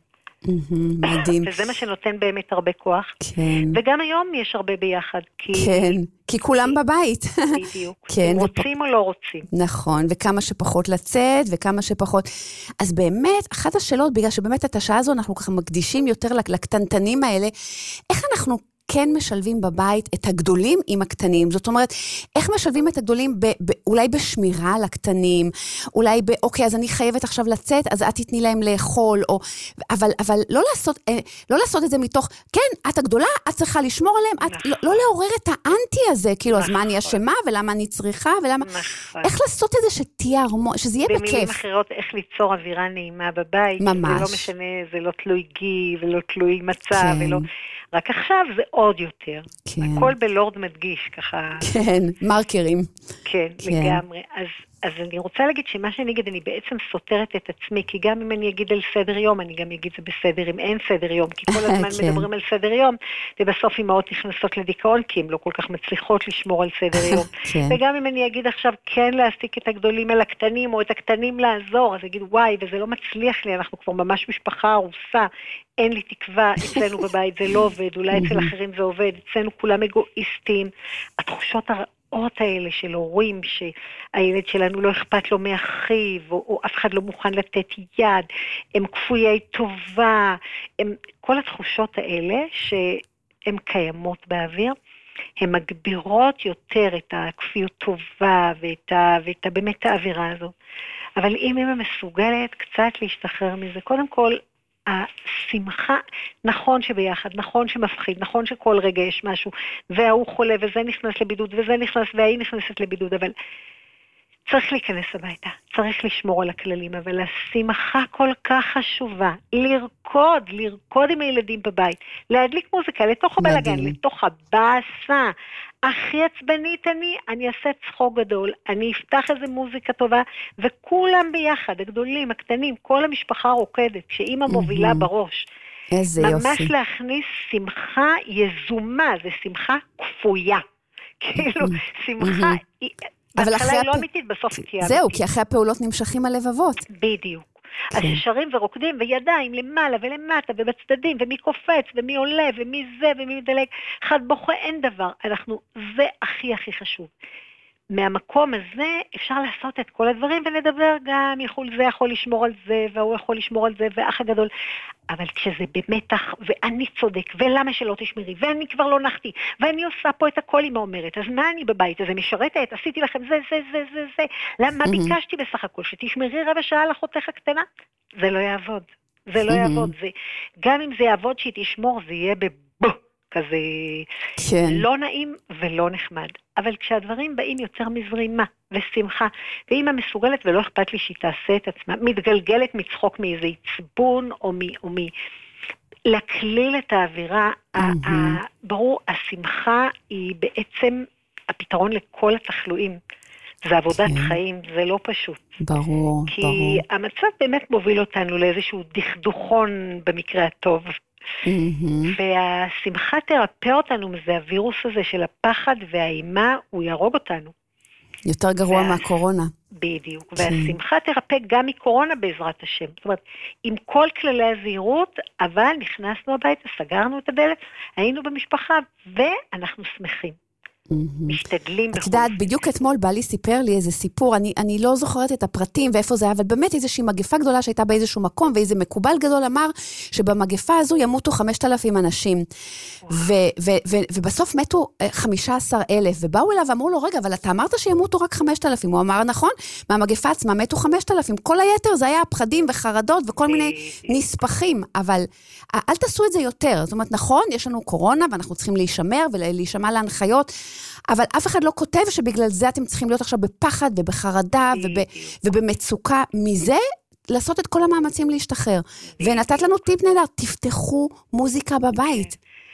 מדהים. וזה מה שנותן באמת הרבה כוח. כן. וגם היום יש הרבה ביחד. כן, כי כולם בבית. בדיוק. כן. רוצים או לא רוצים. נכון, וכמה שפחות לצאת, וכמה שפחות. אז באמת, אחת השאלות, בגלל שבאמת את השעה הזו אנחנו ככה מקדישים יותר לקטנטנים האלה, איך אנחנו כן משלבים בבית את הגדולים עם הקטנים? זאת אומרת, איך משלבים את הגדולים אולי בשמירה על הקטנים, אולי אוקיי, אז אני חייבת עכשיו לצאת, אז את תתני להם לאכול, אבל לא לעשות את זה מתוך, כן, את הגדולה, את צריכה לשמור עליהם, לא לעורר את האנטי הזה, כאילו, אז מה אני אשמה, ולמה אני צריכה, ולמה... איך לעשות את זה שתהיה הרמון, שזה יהיה בכיף. במילים אחרות, איך ליצור אווירה נעימה בבית. ממש. זה לא משנה, זה לא תלוי גיל, ולא תלוי מצב, ולא... רק עכשיו זה עוד יותר. כן. הכל בלורד מדגיש, ככה... כן, מרקרים. כן, לגמרי. אז אני רוצה להגיד שמה שאני אגיד, אני בעצם סותרת את עצמי, כי גם אם אני אגיד על סדר יום, אני גם אגיד זה בסדר, אם אין סדר יום, כי כל הזמן מדברים על סדר יום, ובסוף אמהות נכנסות לדיכאון, כי הן לא כל כך מצליחות לשמור על סדר יום. וגם אם אני אגיד עכשיו כן להסתיק את הגדולים על הקטנים, או את הקטנים לעזור, אז אגיד וואי, וזה לא מצליח לי, אנחנו כבר ממש משפחה הרוסה, אין לי תקווה, אצלנו בבית זה לא עובד, אולי אצל אחרים זה עובד, אצלנו כולם אגואיסטים, התחושות הרעות האלה של הורים, שהילד שלנו לא אכפת לו מאחיו, או אף אחד לא מוכן לתת יד, הם כפויי טובה, כל התחושות האלה שהן קיימות באוויר, הן מגבירות יותר את הכפיות טובה ואת באמת האווירה הזו. אבל אם אמא מסוגלת קצת להשתחרר מזה, קודם כל, השמחה, נכון שביחד, נכון שמפחיד, נכון שכל רגע יש משהו, והוא חולה וזה נכנס לבידוד, וזה נכנס והיא נכנסת לבידוד, אבל צריך להיכנס הביתה, צריך לשמור על הכללים, אבל השמחה כל כך חשובה, לרקוד עם הילדים בבית, להדליק מוזיקה לתוך הבלגן, לתוך הבאסה, הכי עצבנית אני אעשה צחוק גדול, אני אפתח איזה מוזיקה טובה, וכולם ביחד, הגדולים, הקטנים, כל המשפחה רוקדת, כשאימא מובילה בראש. איזה יופי. ממש להכניס שמחה יזומה, זה שמחה כפויה. כאילו, שמחה... אבל אחרי היא לא אמיתית, בסוף היא תהיה אמיתית. זהו, כי אחרי הפעולות נמשכים הלבבות. בדיוק. אז שרים ורוקדים וידיים למעלה ולמטה ובצדדים, ומי קופץ ומי עולה ומי זה ומי מדלג. אחד בוכה, אין דבר. זה הכי הכי חשוב. מהמקום הזה אפשר לעשות את כל הדברים ונדבר גם, זה יכול לשמור על זה והוא יכול לשמור על זה והאח הגדול. אבל כשזה במתח ואני צודק ולמה שלא תשמרי ואני כבר לא נחתי ואני עושה פה את הכל אמא אומרת, אז מה אני בבית הזה משרתת, עשיתי לכם זה, למה ביקשתי בסך הכל שתשמרי רבע שעה לחותך הקטנה? זה לא יעבוד, זה לא יעבוד, גם אם זה יעבוד שהיא תשמור זה יהיה כזה לא נעים ולא נחמד. אבל כשהדברים באים יותר מזרימה ושמחה, ואמא מסוגלת ולא אכפת לי שהיא תעשה את עצמה, מתגלגלת מצחוק מאיזה עצבון או להכליל את האווירה, ברור, השמחה היא בעצם הפתרון לכל התחלואים. זה עבודת חיים, זה לא פשוט. ברור, כי המצב באמת מוביל אותנו לאיזשהו דכדוכון במקרה הטוב. והשמחה תרפא אותנו מזה, הווירוס הזה של הפחד והאימה, הוא ירוג אותנו. יותר גרוע מהקורונה. בדיוק, והשמחה תרפא גם מקורונה בעזרת השם. זאת אומרת, עם כל כללי הזהירות, אבל נכנסנו הביתה, סגרנו את הדלת, היינו במשפחה, ואנחנו שמחים. משתדלים. את יודעת, בדיוק אתמול בעלי סיפר לי איזה סיפור, אני לא זוכרת את הפרטים ואיפה זה היה, אבל באמת איזושהי מגפה גדולה שהייתה באיזשהו מקום, ואיזה מקובל גדול אמר שבמגפה הזו ימותו 5,000 אנשים, ובסוף מתו 15,000, ובאו אליו ואמרו לו, רגע, אבל אתה אמרת שימותו רק 5,000, הוא אמר, נכון, מהמגפה עצמה מתו 5,000, כל היתר זה היה פחדים וחרדות וכל מיני נספחים, אבל אל תעשו את זה יותר, זאת אומרת, נכון, יש לנו קורונה ואנחנו צריכים להישמר ולהישמע להנחיות, אבל אף אחד לא כותב שבגלל זה אתם צריכים להיות עכשיו בפחד ובחרדה ובמצוקה. מזה לעשות את כל המאמצים להשתחרר. ונתת לנו טיפ נהדר, תפתחו מוזיקה בבית.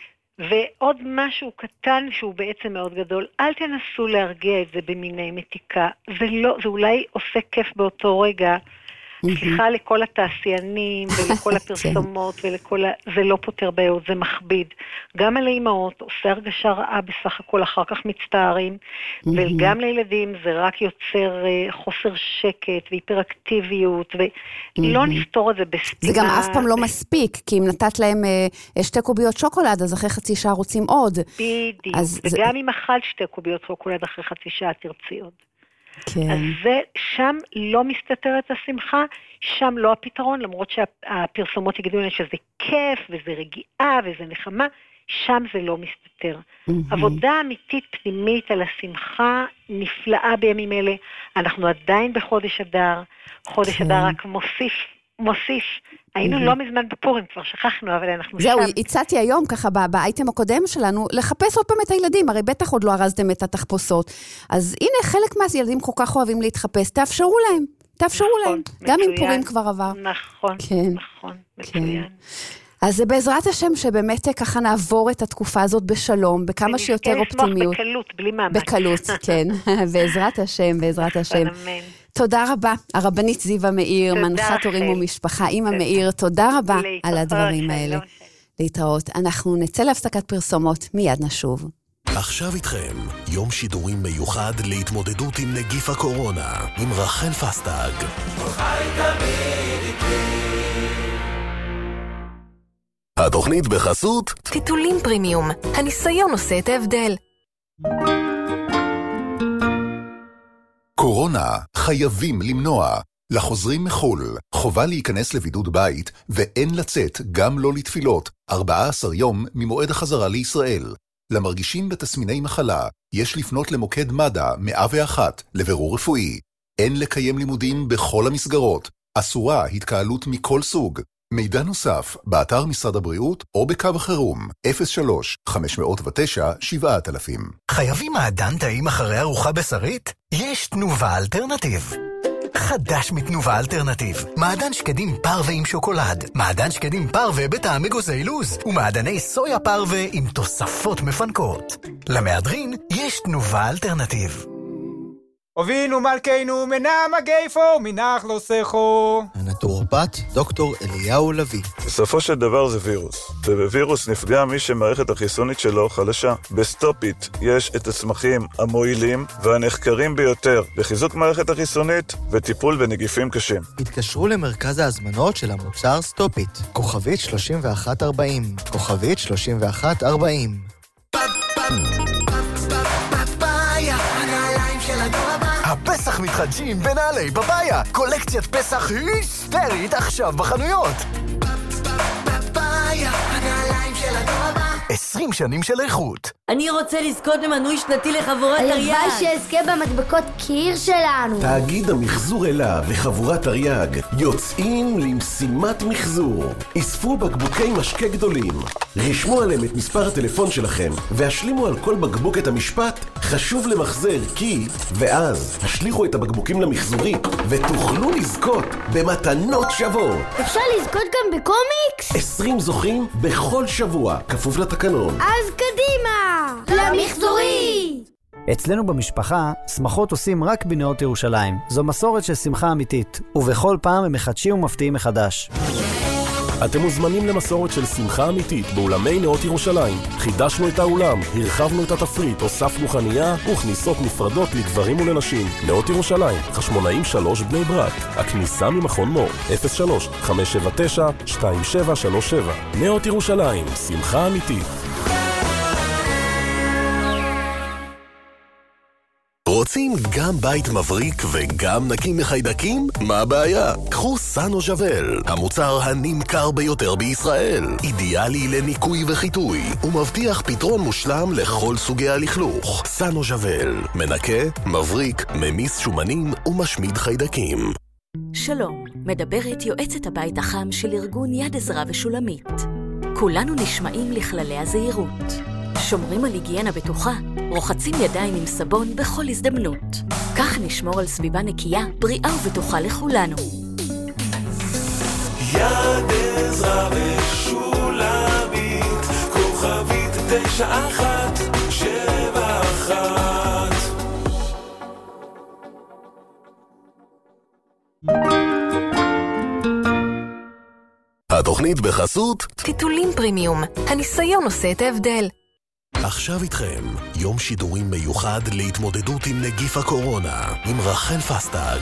ועוד משהו קטן שהוא בעצם מאוד גדול, אל תנסו להרגיע את זה במיני מתיקה. זה אולי עושה כיף באותו רגע, סליחה לכל התעשיינים ולכל הפרסומות זה לא פותר בעיות, זה מכביד. גם על האימהות עושה הרגשה רעה בסך הכל, אחר כך מצטערים, וגם לילדים זה רק יוצר חוסר שקט והיפראקטיביות, ולא נפתור את זה בסתימה. זה גם אף פעם לא מספיק, כי אם נתת להם 2 קוביות שוקולד, אז אחרי חצי שעה רוצים עוד. בדיוק, וגם אם אכלת 2 קוביות שוקולד אחרי חצי שעה תרצי עוד. כן. אז שם לא מסתתרת השמחה, שם לא הפתרון, למרות שהפרסומות יגידו לנו שזה כיף וזה רגיעה וזה נחמה, שם זה לא מסתתר. עבודה אמיתית פנימית על השמחה נפלאה בימים אלה, אנחנו עדיין בחודש אדר, חודש אדר רק מוסיף, היינו לא מזמן בפורים, כבר שכחנו, אבל אנחנו שם. זהו, הצעתי היום ככה באייטם הקודם שלנו, לחפש עוד פעם את הילדים, הרי בטח עוד לא ארזתם את התחפושות, אז הנה חלק מהילדים כל כך אוהבים להתחפש, תאפשרו להם, גם אם פורים כבר עבר. נכון, מצוין. אז זה בעזרת השם שבאמת ככה נעבור את התקופה הזאת בשלום, בכמה שיותר אופטימיות. בקלות, בלי מאמץ. בקלות, כן, בעזרת השם. תודה רבה, הרבנית זיווה מאיר, מנחת הורים ומשפחה, אמא מאיר, תודה רבה על הדברים האלה. להתראות. אנחנו נצא להפסקת פרסומות, מיד נשוב. עכשיו איתכם, יום שידורים מיוחד להתמודדות עם נגיף הקורונה, עם רחל פסטג. התוכנית בחסות טיטולים פרימיום, הניסיון עושה את ההבדל. קורונה, חייבים למנוע. לחוזרים מחול, חובה להיכנס לבידוד בית, ואין לצאת גם לא לתפילות, 14 יום ממועד החזרה לישראל. למרגישים בתסמיני מחלה, יש לפנות למוקד מד"א 101 לבירור רפואי. אין לקיים לימודים בכל המסגרות. אסורה התקהלות מכל סוג. מידע נוסף, באתר משרד הבריאות או בקו החירום 03-509-7000. חייבים מעדן טעים אחרי ארוחה בשרית? יש תנובה אלטרנטיב. חדש מתנובה אלטרנטיב. מעדן שקדים פרווה עם שוקולד, מעדן שקדים פרווה בטעם אגוזי לוז, ומעדני סויה פרווה עם תוספות מפנקות. למהדרין יש תנובה אלטרנטיב. אבינו מלכנו מנעם הגייפו מנח לא סכו. הנטורופט דוקטור אליהו לוי. בסופו של דבר זה וירוס, ובווירוס נפגע מי שמערכת החיסונית שלו חלשה. בסטופיט יש את הצמחים המועילים והנחקרים ביותר בחיזוק מערכת החיסונית וטיפול בנגיפים קשים. התקשרו למרכז ההזמנות של המוצר סטופיט, כוכבית 3140, כוכבית 3140. הפסח מתחדשים בנעלי בבאיה. קולקציית פסח היסטרית עכשיו בחנויות. בבאיה, הנעליים של הדור הבא. 20 שנים של איכות. אני רוצה לזכות במנוי שנתי לחבורת תרי"ג. הלוואי שאזכה במדבקות קיר שלנו. תאגיד המחזור אלה וחבורת תרי"ג יוצאים למשימת מחזור. אספו בקבוקי משקה גדולים, רשמו עליהם את מספר הטלפון שלכם והשלימו על כל בקבוק את המשפט חשוב למחזר כי, ואז השליחו את הבקבוקים למחזורית ותוכלו לזכות במתנות שוות. אפשר לזכות גם בקומיקס? 20 זוכים בכל שבוע, כפוף לתקנון. אז קדימה! למחזורי! אצלנו במשפחה, שמחות עושים רק בנאות ירושלים. זו מסורת של שמחה אמיתית, ובכל פעם הם מחדשים ומפתיעים מחדש. אתם מוזמנים למסורת של שמחה אמיתית באולמי נאות ירושלים. חידשנו את האולם, הרחבנו את התפריט, הוספנו חנייה וכניסות נפרדות לגברים ולנשים. נאות ירושלים, חשמונאים 3 בני ברק. הכניסה ממכון מור, 03-579-2737. נאות ירושלים, שמחה אמיתית. רוצים גם בית מבריק וגם נקי מחיידקים? מה הבעיה? קחו סנו ז'בל, המוצר הנמכר ביותר בישראל. אידיאלי לניקוי וחיטוי, ומבטיח פתרון מושלם לכל סוגי הלכלוך. סנו ז'בל, מנקה, מבריק, ממיס שומנים ומשמיד חיידקים. שלום, מדברת יועצת הבית החם של ארגון יד עזרא ושולמית. כולנו נשמעים לכללי הזהירות. שומרים על היגיינה בטוחה, רוחצים ידיים עם סבון בכל הזדמנות. כך נשמור על סביבה נקייה, בריאה ובטוחה לכולנו. יד עזרא ושולמית, כוכבית 9171. התוכנית בחסות טיטולים פרימיום, הניסיון עושה את ההבדל. עכשיו איתכם, יום שידורים מיוחד להתמודדות עם נגיף הקורונה, עם רחל פסטג.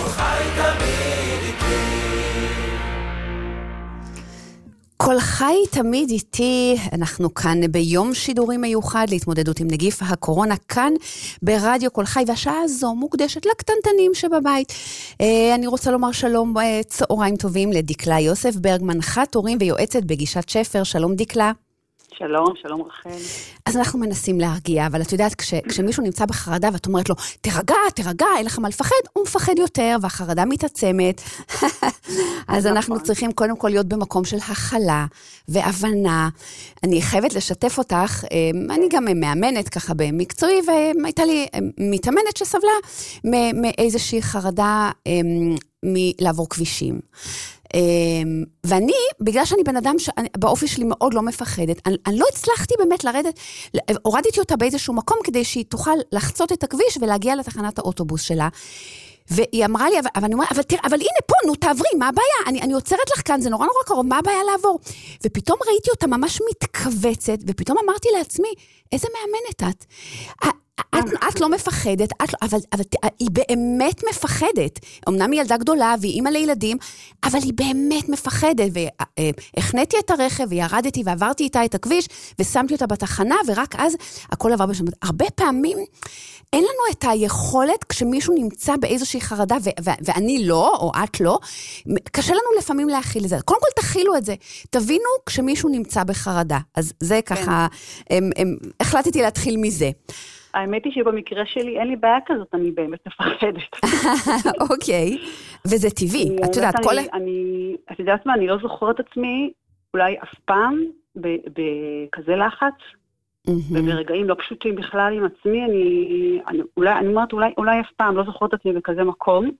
כל חי תמיד איתי, אנחנו כאן ביום שידורים מיוחד להתמודדות עם נגיף הקורונה, כאן ברדיו כל חי, והשעה הזו מוקדשת לקטנטנים שבבית. אני רוצה לומר שלום, צהריים טובים לדקלה יוסף ברג, מנחת הורים ויועצת בגישת שפר. שלום דקלה. שלום, שלום רחל. אז אנחנו מנסים להרגיע, אבל את יודעת, כשמישהו נמצא בחרדה ואת אומרת לו, תרגע, אין לך מה לפחד, הוא מפחד יותר, והחרדה מתעצמת. אז אנחנו צריכים קודם כל להיות במקום של הכלה והבנה. אני חייבת לשתף אותך, אני גם מאמנת ככה במקצועי, והייתה לי מתאמנת שסבלה מאיזושהי חרדה מלעבור כבישים. ואני, בגלל שאני בן אדם באופי שלי מאוד לא מפחדת, אני לא הצלחתי באמת לרדת, הורדתי אותה באיזשהו מקום כדי שהיא תוכל לחצות את הכביש ולהגיע לתחנת האוטובוס שלה. והיא אמרה לי, אבל הנה פה, נו תעברי, מה הבעיה? אני עוצרת לך כאן, זה נורא קרוב, מה הבעיה לעבור? ופתאום ראיתי אותה ממש מתכווצת, ופתאום אמרתי לעצמי, איזה מאמנת את? את לא מפחדת, אבל היא באמת מפחדת. אמנם היא ילדה גדולה והיא אימא לילדים, אבל היא באמת מפחדת. והכנתי את הרכב וירדתי ועברתי איתה את הכביש, ושמתי אותה בתחנה, ורק אז הכל עבר בשם. הרבה פעמים אין לנו את היכולת, כשמישהו נמצא באיזושהי חרדה, ואני לא, או את לא, קשה לנו לפעמים להכיל את זה. קודם כל תכילו את זה. תבינו כשמישהו נמצא בחרדה. אז זה ככה, החלטתי להתחיל מזה. האמת היא שבמקרה שלי אין לי בעיה כזאת, אני באמת מפחדת. אוקיי, וזה טבעי. את יודעת, את יודעת מה, אני לא זוכרת עצמי, אולי אף פעם, בכזה לחץ, וברגעים לא פשוטים בכלל עם עצמי, אני אומרת, אולי אף פעם לא זוכרת עצמי בכזה מקום,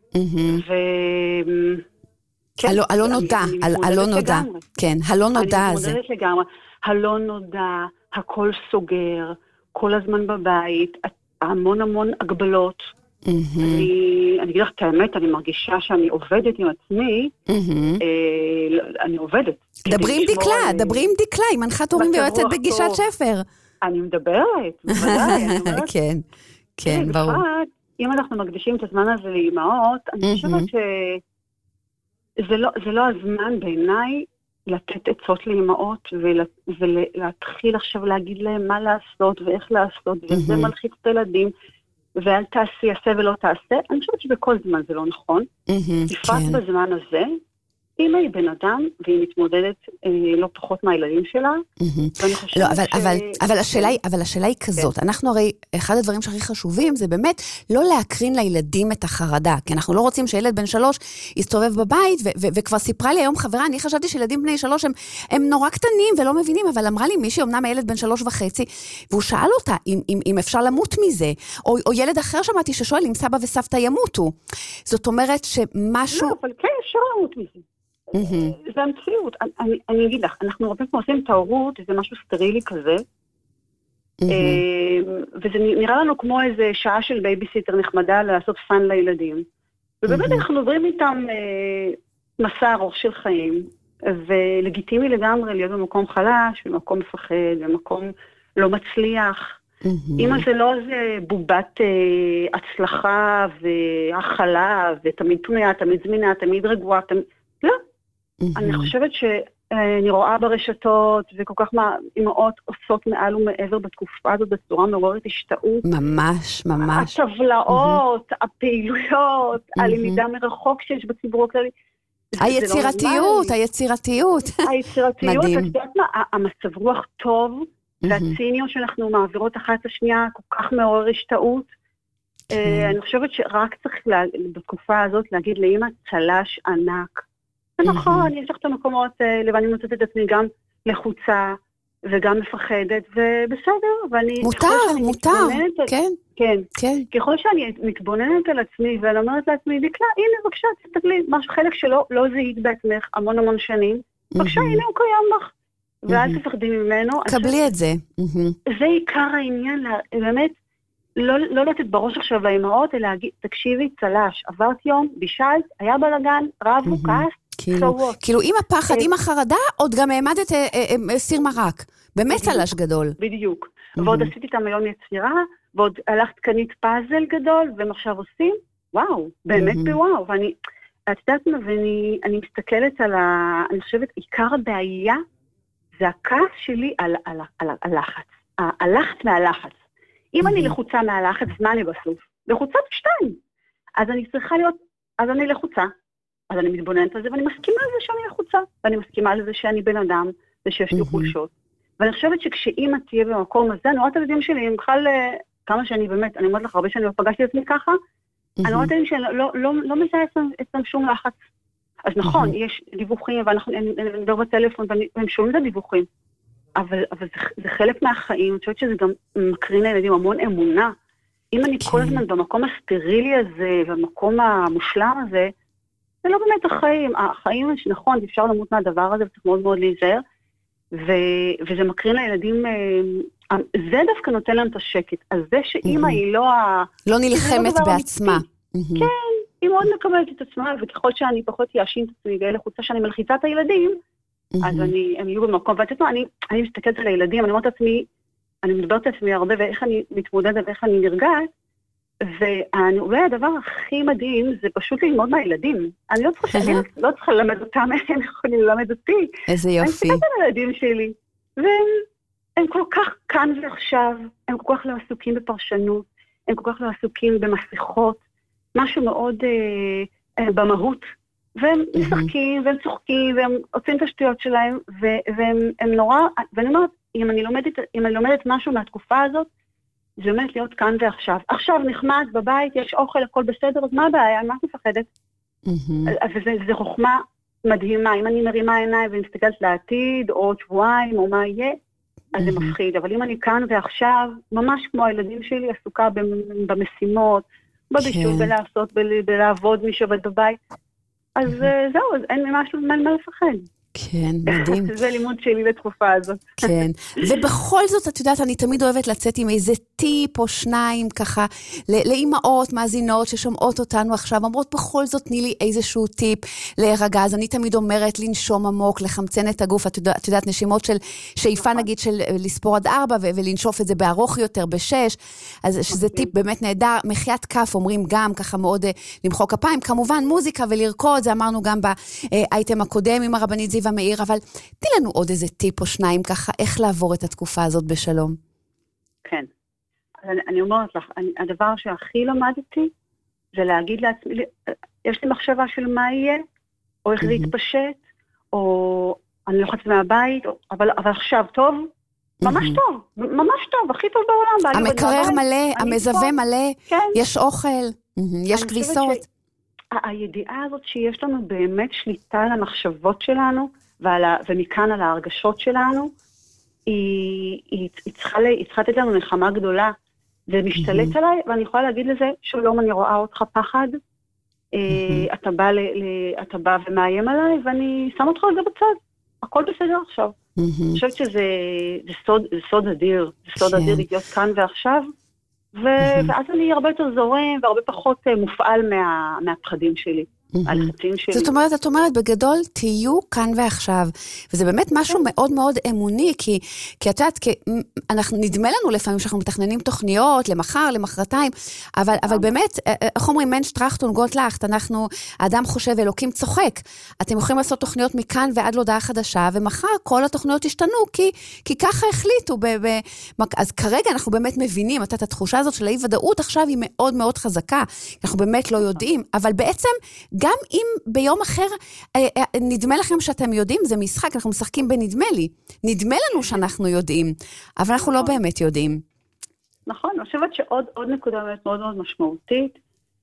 הלא נודע, הלא נודע, כן, הלא נודע הזה. אני מתמודדת לגמרי, הלא נודע, הכל סוגר, כל הזמן בבית, המון הגבלות. אני אגיד לך את האמת, אני מרגישה שאני עובדת עם עצמי, אני עובדת. דברי עם דקלה, היא מנחת הורים ויועצת בגישת שפר. אני מדברת, בוודאי. כן, ברור. אם אנחנו מקדישים את הזמן הזה לאמהות, אני חושבת שזה לא הזמן בעיניי לתת עצות לאמהות, ולהתחיל עכשיו להגיד להם מה לעשות ואיך לעשות, וזה מלחיץ את הילדים, ואל תעשי, עשה ולא תעשה. אני חושבת שבכל זמן זה לא נכון. בפרט בזמן הזה, אמא היא בן אדם, והיא מתמודדת לא פחות מהילדים שלה. לא, אבל השאלה היא כזאת. אנחנו הרי, אחד הדברים שהכי חשובים, זה באמת לא להקרין לילדים את החרדה, כי אנחנו לא רוצים שילד בן 3 יסתובב בבית, וכבר סיפרה לי היום חברה, אני חשבתי שילדים בני 3 הם נורא קטנים ולא מבינים, אבל אמרה לי מישהי, אמנם הילד בן 3.5, והוא שאל אותה אם אפשר למות מזה, או ילד אחר שמעתי ששואל אם סבא וסבתא ימותו. זאת אומרת שמשהו... לא, אבל כן, אפשר למות מזה. זה המציאות. אני אגיד לך, אנחנו הרבה פעמים עושים את ההורות, זה משהו סטרילי כזה, וזה נראה לנו כמו איזה שעה של בייביסיטר נחמדה לעשות פן לילדים. ובאמת אנחנו עוברים איתם מסע ארוך של חיים, ולגיטימי לגמרי להיות במקום חלש, במקום מפחד, במקום לא מצליח. אמא זה לא איזה בובת הצלחה והחלה, ותמיד פנויה, תמיד זמינה, תמיד רגועה, לא. אני חושבת שאני רואה ברשתות, וכל כך אמהות עושות מעל ומעבר בתקופה הזאת, בצורה מעוררת השתאות. ממש. הטבלאות, הפעילויות, הלמידה מרחוק שיש בציבור הכללי. היצירתיות. מדהים. את יודעת מה, המצב רוח טוב, והציניות שאנחנו מעבירות אחת השנייה, כל כך מעורר השתאות. אני חושבת שרק צריך בתקופה הזאת להגיד לאמא צלש ענק. זה נכון, יש לך את המקומות האלה, ואני מוצאת את עצמי גם לחוצה, וגם מפחדת, ובסדר, ואני... מותר, כן. ככל שאני מתבוננת על עצמי, ואני אומרת לעצמי, דקלה, הנה, בבקשה, תסתכלי, משהו חלק שלא זיהית בעצמך המון שנים, בבקשה, הנה הוא קיים לך, ואל תפחדי ממנו. קבלי את זה. זה עיקר העניין, באמת, לא לתת בראש עכשיו לאמהות, אלא להגיד, תקשיבי, צלש, עברת יום, בישלת, היה בלגן, רב וכעס, כאילו עם הפחד, עם החרדה, עוד גם העמדת סיר מרק. באמת צלש גדול. בדיוק. ועוד עשיתי את היום יצירה, ועוד הלכת קנית פאזל גדול, והם עכשיו עושים, וואו, באמת בוואו. ואני, את יודעת מה, ואני מסתכלת על אני חושבת, עיקר הבעיה, זה הכעס שלי על הלחץ. הלחץ מהלחץ. אם אני לחוצה מהלחץ, מה אני בסוף? לחוצה 2. אז אני צריכה להיות, אז אני לחוצה. אז אני מתבוננת על זה, ואני מסכימה על זה שאני לחוצה, ואני מסכימה על זה שאני בן אדם, ושיש לי חולשות. ואני חושבת שכשאמא תהיה במקום הזה, אני רואה את הילדים שלי, הם בכלל, כמה שאני באמת, אני אומרת לך, הרבה שאני לא פגשתי את עצמי ככה, אני רואה את הילדים שלי, לא מזהה אצלם שום לחץ. אז נכון, יש דיווחים, ואנחנו נדבר בטלפון, והם שומעים את הדיווחים, אבל זה חלק מהחיים, אני חושבת שזה גם מקרין לילדים המון אמונה. אם אני כל הזמן במקום הסטרילי הזה, במקום המושלם הזה, זה לא באמת החיים. החיים נכון, אפשר למות מהדבר הזה, וצריך מאוד מאוד להיזהר, וזה מקרין לילדים, זה דווקא נותן להם את השקט. אז זה שאמא היא לא נלחמת בעצמה. כן, היא מאוד מקבלת את עצמה, וככל שאני פחות יאשים את עצמי, ואלה חוצה שאני מלחיצה את הילדים, אז הם יהיו במקום, ואת יודעת מה, אני מסתכלת על הילדים, אני אומרת את עצמי, אני מדברת על עצמי הרבה, ואיך אני מתמודדת ואיך אני נרגעת, ואולי הדבר הכי מדהים זה פשוט ללמוד מהילדים. אני לא צריכה ללמד אותם, הם יכולים ללמד אותי. איזה יופי. אני מסתכלת על הילדים שלי, והם כל כך כאן ועכשיו, הם כל כך לא עסוקים בפרשנות, הם כל כך לא עסוקים במסכות, משהו מאוד במהות, והם משחקים, והם צוחקים, והם עושים את השטויות שלהם, והם נורא, ואני אומרת, אם אני לומדת משהו מהתקופה הזאת, זה באמת להיות כאן ועכשיו. עכשיו נחמד, בבית, יש אוכל, הכל בסדר, אז מה הבעיה? מה את מפחדת? וזו חוכמה מדהימה. אם אני מרימה עיניים ומסתכלת לעתיד, או עוד שבועיים, או מה יהיה, אז זה מפחיד. אבל אם אני כאן ועכשיו, ממש כמו הילדים שלי, עסוקה במשימות, בבישול, בלעשות, בלעבוד מי שעובד בבית, אז זהו, אז אין משהו מה לפחד. כן, מדהים. זה לימוד שלי לתקופה הזאת. כן, ובכל זאת, את יודעת, אני תמיד אוהבת לצאת עם איזה טיפ או שניים ככה, לאמהות מאזינות ששומעות אותנו עכשיו, אומרות בכל זאת תני לי איזשהו טיפ להירגע, אז אני תמיד אומרת לנשום עמוק, לחמצן את הגוף, את יודעת, נשימות של שאיפה נגיד של לספור עד 4 ולנשוף את זה בארוך יותר, ב6, אז שזה טיפ באמת נהדר, מחיית כף אומרים גם ככה מאוד למחוא כפיים, כמובן מוזיקה ולרקוד, זה אמרנו גם באייטם הקודם עם הרבנית זיווה מאיר, אבל תני לנו עוד איזה טיפ או שניים ככה, איך לעבור את התקופה הזאת בשלום. כן. אני אומרת לך, הדבר שהכי למדתי, זה להגיד לעצמי, יש לי מחשבה של מה יהיה, או איך זה יתפשט, או אני לוחצת מהבית, אבל עכשיו טוב, ממש טוב, ממש טוב, הכי טוב בעולם. המקרר מלא, המזווה מלא, יש אוכל, יש כביסות. הידיעה הזאת שיש לנו באמת שליטה על המחשבות שלנו, ומכאן על ההרגשות שלנו, היא צריכה לתת לנו נחמה גדולה, זה משתלט עליי, ואני יכולה להגיד לזה, שלום, אני רואה אותך פחד, אתה בא ומאיים עליי, ואני שם אותך על זה בצד, הכל בסדר עכשיו. אני חושבת שזה סוד אדיר, זה סוד אדיר להיות כאן ועכשיו, ואז אני הרבה יותר זורם, והרבה פחות מופעל מהפחדים שלי. זאת אומרת, בגדול תהיו כאן ועכשיו, וזה באמת משהו מאוד מאוד אמוני, כי את יודעת, נדמה לנו לפעמים שאנחנו מתכננים תוכניות למחר, למחרתיים, אבל באמת, איך אומרים, מנש טרחטון גוטלחט, האדם חושב, אלוקים צוחק, אתם יכולים לעשות תוכניות מכאן ועד להודעה חדשה, ומחר כל התוכניות ישתנו, כי ככה החליטו, אז כרגע אנחנו באמת מבינים, את התחושה הזאת של האי ודאות עכשיו היא מאוד מאוד חזקה, אנחנו באמת לא יודעים, אבל בעצם גם אם ביום אחר נדמה לכם שאתם יודעים, זה משחק, אנחנו משחקים בנדמה לי. נדמה לנו שאנחנו יודעים, אבל אנחנו לא באמת יודעים. נכון, אני חושבת שעוד נקודה מאוד מאוד משמעותית,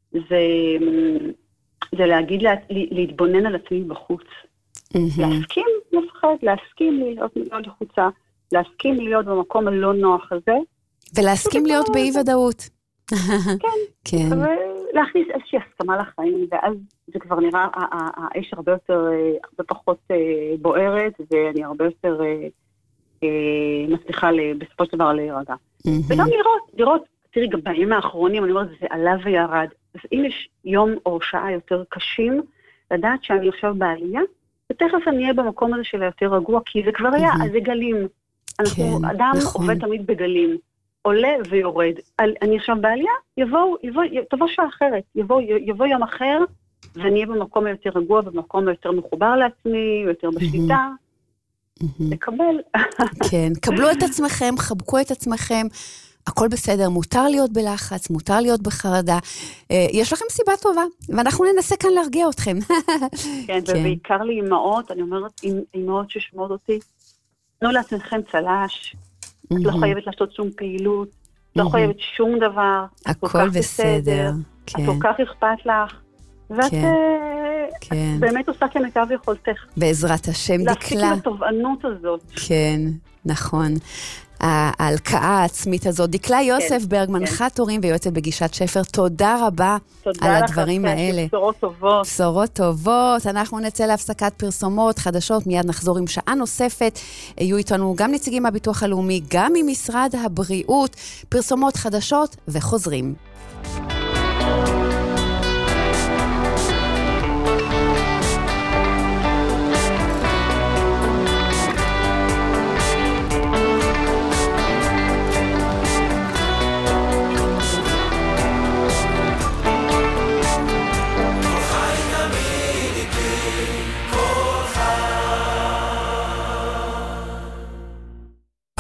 זה להגיד, להתבונן על עצמי בחוץ. להסכים לפחד, להסכים להיות לחוצה, להסכים להיות במקום הלא נוח הזה. ולהסכים להיות באי ודאות. כן. ולהכניס איזושהי הסכמה לחיים, ואז זה כבר נראה, האש הרבה פחות בוערת, ואני הרבה יותר מצליחה בסופו של דבר להירגע. וגם לראות, תראי, גם בימים האחרונים, אני אומרת, זה עלה וירד. אז אם יש יום או שעה יותר קשים, לדעת שאני עכשיו בעלייה, ותכף אני אהיה במקום הזה של היותר רגוע, כי זה כבר היה, אז זה גלים. אדם עובד תמיד בגלים. עולה ויורד. אני עכשיו בעלייה, תבוא שעה אחרת, יבוא יום אחר, ואני אהיה במקום יותר רגוע, במקום יותר מחובר לעצמי, יותר בשליטה, לקבל. כן, קבלו את עצמכם, חבקו את עצמכם, הכל בסדר, מותר להיות בלחץ, מותר להיות בחרדה, יש לכם סיבה טובה, ואנחנו ננסה כאן להרגיע אתכם. כן, ובעיקר לאמהות, אני אומרת, אמהות ששמעות אותי, תנו לעצמכם צלש, את לא חייבת לעשות שום פעילות, לא חייבת שום דבר. הכל בסדר. את כל כך אכפת לך, ואת באמת עושה כמיטב יכולתך. בעזרת השם דקלה. להפסיק עם התובענות הזאת. כן, נכון. ההלקאה העצמית הזאת. דקלה יוסף ברג, מנחת הורים ויועצת בגישת שפר, תודה רבה על הדברים האלה. בשורות טובות. בשורות טובות. אנחנו נצא להפסקת פרסומות חדשות, מיד נחזור עם שעה נוספת. יהיו איתנו גם נציגים מהביטוח הלאומי, גם ממשרד הבריאות, פרסומות חדשות וחוזרים.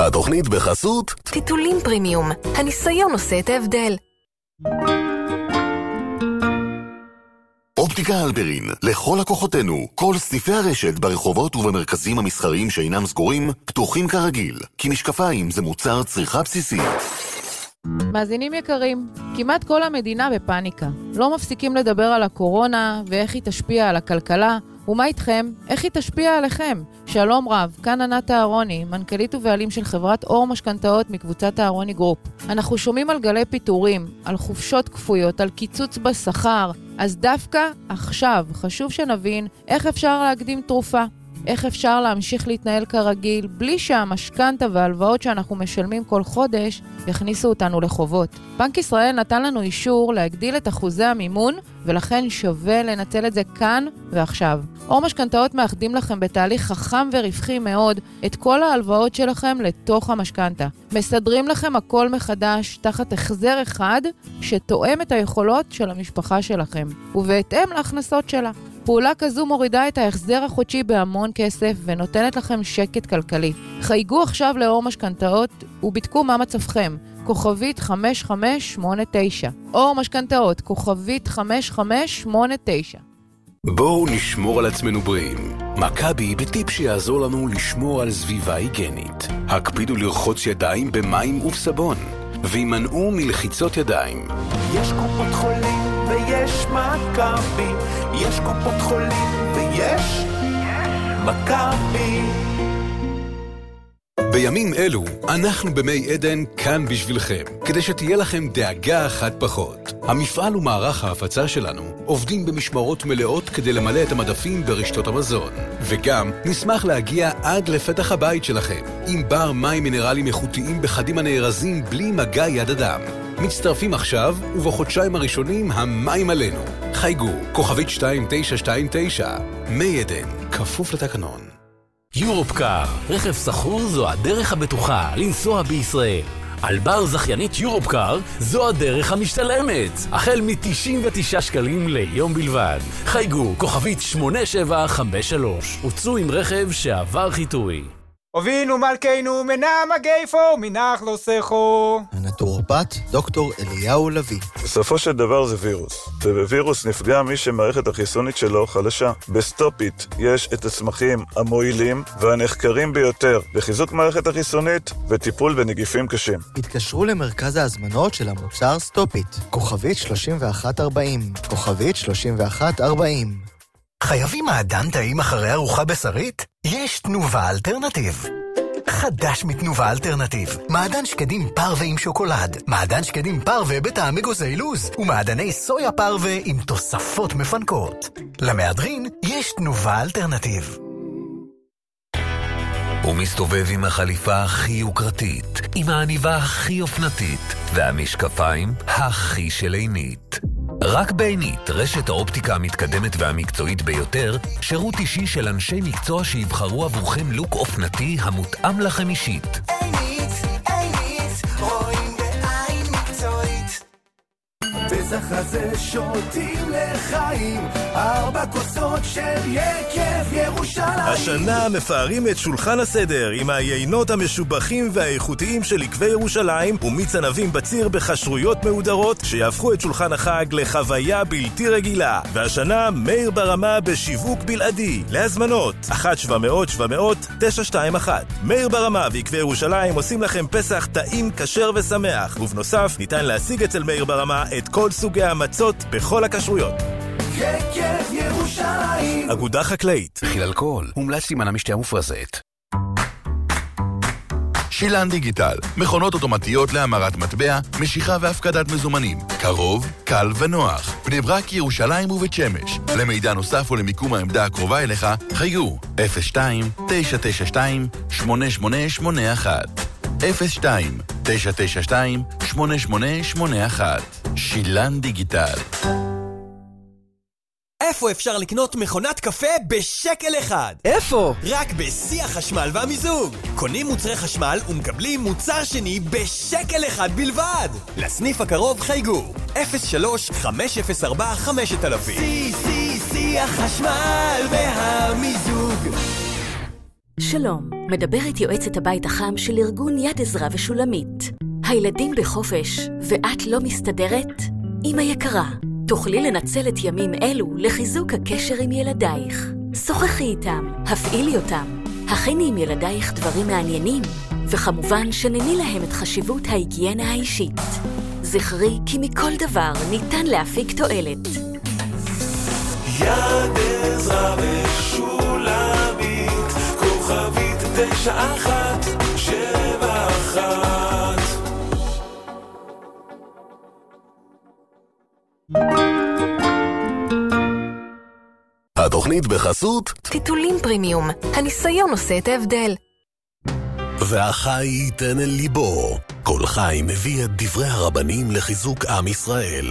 התוכנית בחסות טיטולים פרימיום, הניסיון עושה את ההבדל. אופטיקה אלברין, לכל לקוחותינו, כל סניפי הרשת ברחובות ובמרכזים המסחריים שאינם סגורים, פתוחים כרגיל, כי משקפיים זה מוצר צריכה בסיסית. מאזינים יקרים, כמעט כל המדינה בפאניקה. לא מפסיקים לדבר על הקורונה ואיך היא תשפיע על הכלכלה, ומה איתכם? איך היא תשפיע עליכם? שלום רב, כאן ענת אהרוני, מנכ"לית ובעלים של חברת אור משכנתאות מקבוצת אהרוני גרופ. אנחנו שומעים על גלי פיטורים, על חופשות כפויות, על קיצוץ בשכר, אז דווקא עכשיו חשוב שנבין איך אפשר להקדים תרופה. איך אפשר להמשיך להתנהל כרגיל בלי שהמשכנתה וההלוואות שאנחנו משלמים כל חודש יכניסו אותנו לחובות. בנק ישראל נתן לנו אישור להגדיל את אחוזי המימון, ולכן שווה לנצל את זה כאן ועכשיו. אור משכנתאות מאחדים לכם בתהליך חכם ורווחי מאוד את כל ההלוואות שלכם לתוך המשכנתה. מסדרים לכם הכל מחדש תחת החזר אחד שתואם את היכולות של המשפחה שלכם, ובהתאם להכנסות שלה. פעולה כזו מורידה את ההחזר החודשי בהמון כסף ונותנת לכם שקט כלכלי. חייגו עכשיו לאור משכנתאות ובדקו מה מצבכם. כוכבית 5589. אור משכנתאות, כוכבית 5589. בואו נשמור על עצמנו בריאים. מכבי בטיפ שיעזור לנו לשמור על סביבה היגנית. הקפידו לרחוץ ידיים במים ובסבון, וימנעו מלחיצות ידיים. יש קופות חולים ויש מכבי, יש קופות חולים ויש מכבי. בימים אלו אנחנו במי עדן כאן בשבילכם, כדי שתהיה לכם דאגה אחת פחות. המפעל ומערך ההפצה שלנו עובדים במשמרות מלאות כדי למלא את המדפים ברשתות המזון, וגם נשמח להגיע עד לפתח הבית שלכם עם בר מים מינרלים איכותיים בחדים הנארזים בלי מגע יד אדם. מצטרפים עכשיו, ובחודשיים הראשונים המים עלינו. חייגו, כוכבית 2929. מי עדן, כפוף לתקנון. יורופקאר, רכב סחור זו הדרך הבטוחה לנסוע בישראל. על בר זכיינית יורופקאר זו הדרך המשתלמת, החל מ-99 שקלים ליום בלבד. חייגו, כוכבית 8753, הוצאו עם רכב שעבר חיטוי. אבינו מלכנו מנעם הגייפו מנח לא סכו. הנטורופט דוקטור אליהו לוי. בסופו של דבר זה וירוס, ובווירוס נפגע מי שמערכת החיסונית שלו חלשה. בסטופיט יש את הצמחים המועילים והנחקרים ביותר לחיזוק מערכת החיסונית וטיפול בנגיפים קשים. התקשרו למרכז ההזמנות של המוצר סטופיט, כוכבית 3140, כוכבית 3140. חייבים מעדן טעים אחרי ארוחה בשרית? יש תנובה אלטרנטיב. חדש מתנובה אלטרנטיב. מעדן שקדים פרווה עם שוקולד, מעדן שקדים פרווה בטעם אגוזי לוז, ומעדני סויה פרווה עם תוספות מפנקות. למהדרין יש תנובה אלטרנטיב. הוא מסתובב עם החליפה הכי יוקרתית, עם העניבה הכי אופנתית, והמשקפיים הכי שלינית. רק בעינית, רשת האופטיקה המתקדמת והמקצועית ביותר, שירות אישי של אנשי מקצוע שיבחרו עבורכם לוק אופנתי המותאם לכם אישית. עינית, רואים בעין מקצועית. פסח הזה שותים לחיים, 4 כוסות של יקב ירושלים. השנה מפארים את שולחן הסדר עם היינות המשובחים והאיכותיים של יקבי ירושלים ומיץ ענבים בציר בחשרויות מהודרות שיהפכו את שולחן החג לחוויה בלתי רגילה. והשנה מאיר ברמה בשיווק בלעדי. להזמנות 1-700-700-921. מאיר ברמה ויקבי ירושלים עושים לכם פסח טעים, כשר ושמח, ובנוסף ניתן להשיג אצל מאיר ברמה את כל סוגי המצות בכל הכשרויות. יקב ירושלים. אגודה חקלאית. מכיל אלכוהול, מומלץ להימנע משתייה מופרזת. שילן דיגיטל, מכונות אוטומטיות להמרת מטבע, משיכה והפקדת מזומנים. קרוב, קל ונוח. בני ברק, ירושלים ובית שמש. למידע נוסף ולמיקום העמדה הקרובה אליך, חייגו 02-992-8881. 02-992-8881. שילן דיגיטל. איפה אפשר לקנות מכונת קפה בשקל אחד? איפה? רק בשיא החשמל והמיזוג. קונים מוצרי חשמל ומקבלים מוצר שני בשקל אחד בלבד. לסניף הקרוב חייגו 03-504-5000. שיא החשמל והמיזוג. שלום, מדברת יועצת הבית החם של ארגון יד עזרא ושולמית. הילדים בחופש, ואת לא מסתדרת? אמא יקרה, תוכלי לנצל את ימים אלו לחיזוק הקשר עם ילדייך. שוחחי איתם, הפעילי אותם, הכיני עם ילדייך דברים מעניינים, וכמובן שנני להם את חשיבות ההיגיינה האישית. זכרי כי מכל דבר ניתן להפיק תועלת. יד עזרא ושולמית, כוכבית 9171. התוכנית בחסות טיטולים פרימיום, הניסיון עושה את ההבדל. והחי ייתן אל ליבו. כל חי מביא את דברי הרבנים לחיזוק עם ישראל.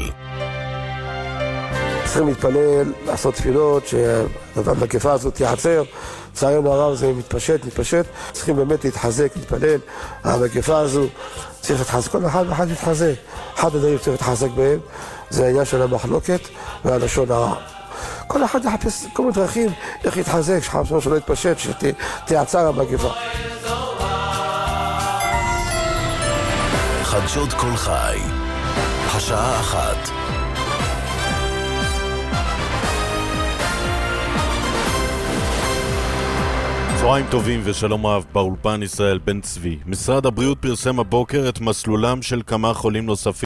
צריכים להתפלל, לעשות תפילות, שהמגפה הזאת תיעצר. לצערנו הרב זה מתפשט. צריכים באמת להתחזק, להתפלל. המגפה הזו צריך להתחזק, כל אחד ואחד להתחזק. אחד הדברים צריך להתחזק בהם, זה העניין של המחלוקת והלשון הרע. כל אחד יחפש כל מיני דרכים איך להתחזק, שלא יתפשט, שתיעצר המגפה. חדשות כל חי, השעה 1. צהריים טובים ושלום רב, באולפן ישראל בן צבי. משרד הבריאות פרסם הבוקר את מסלולם של כמה חולים נוספים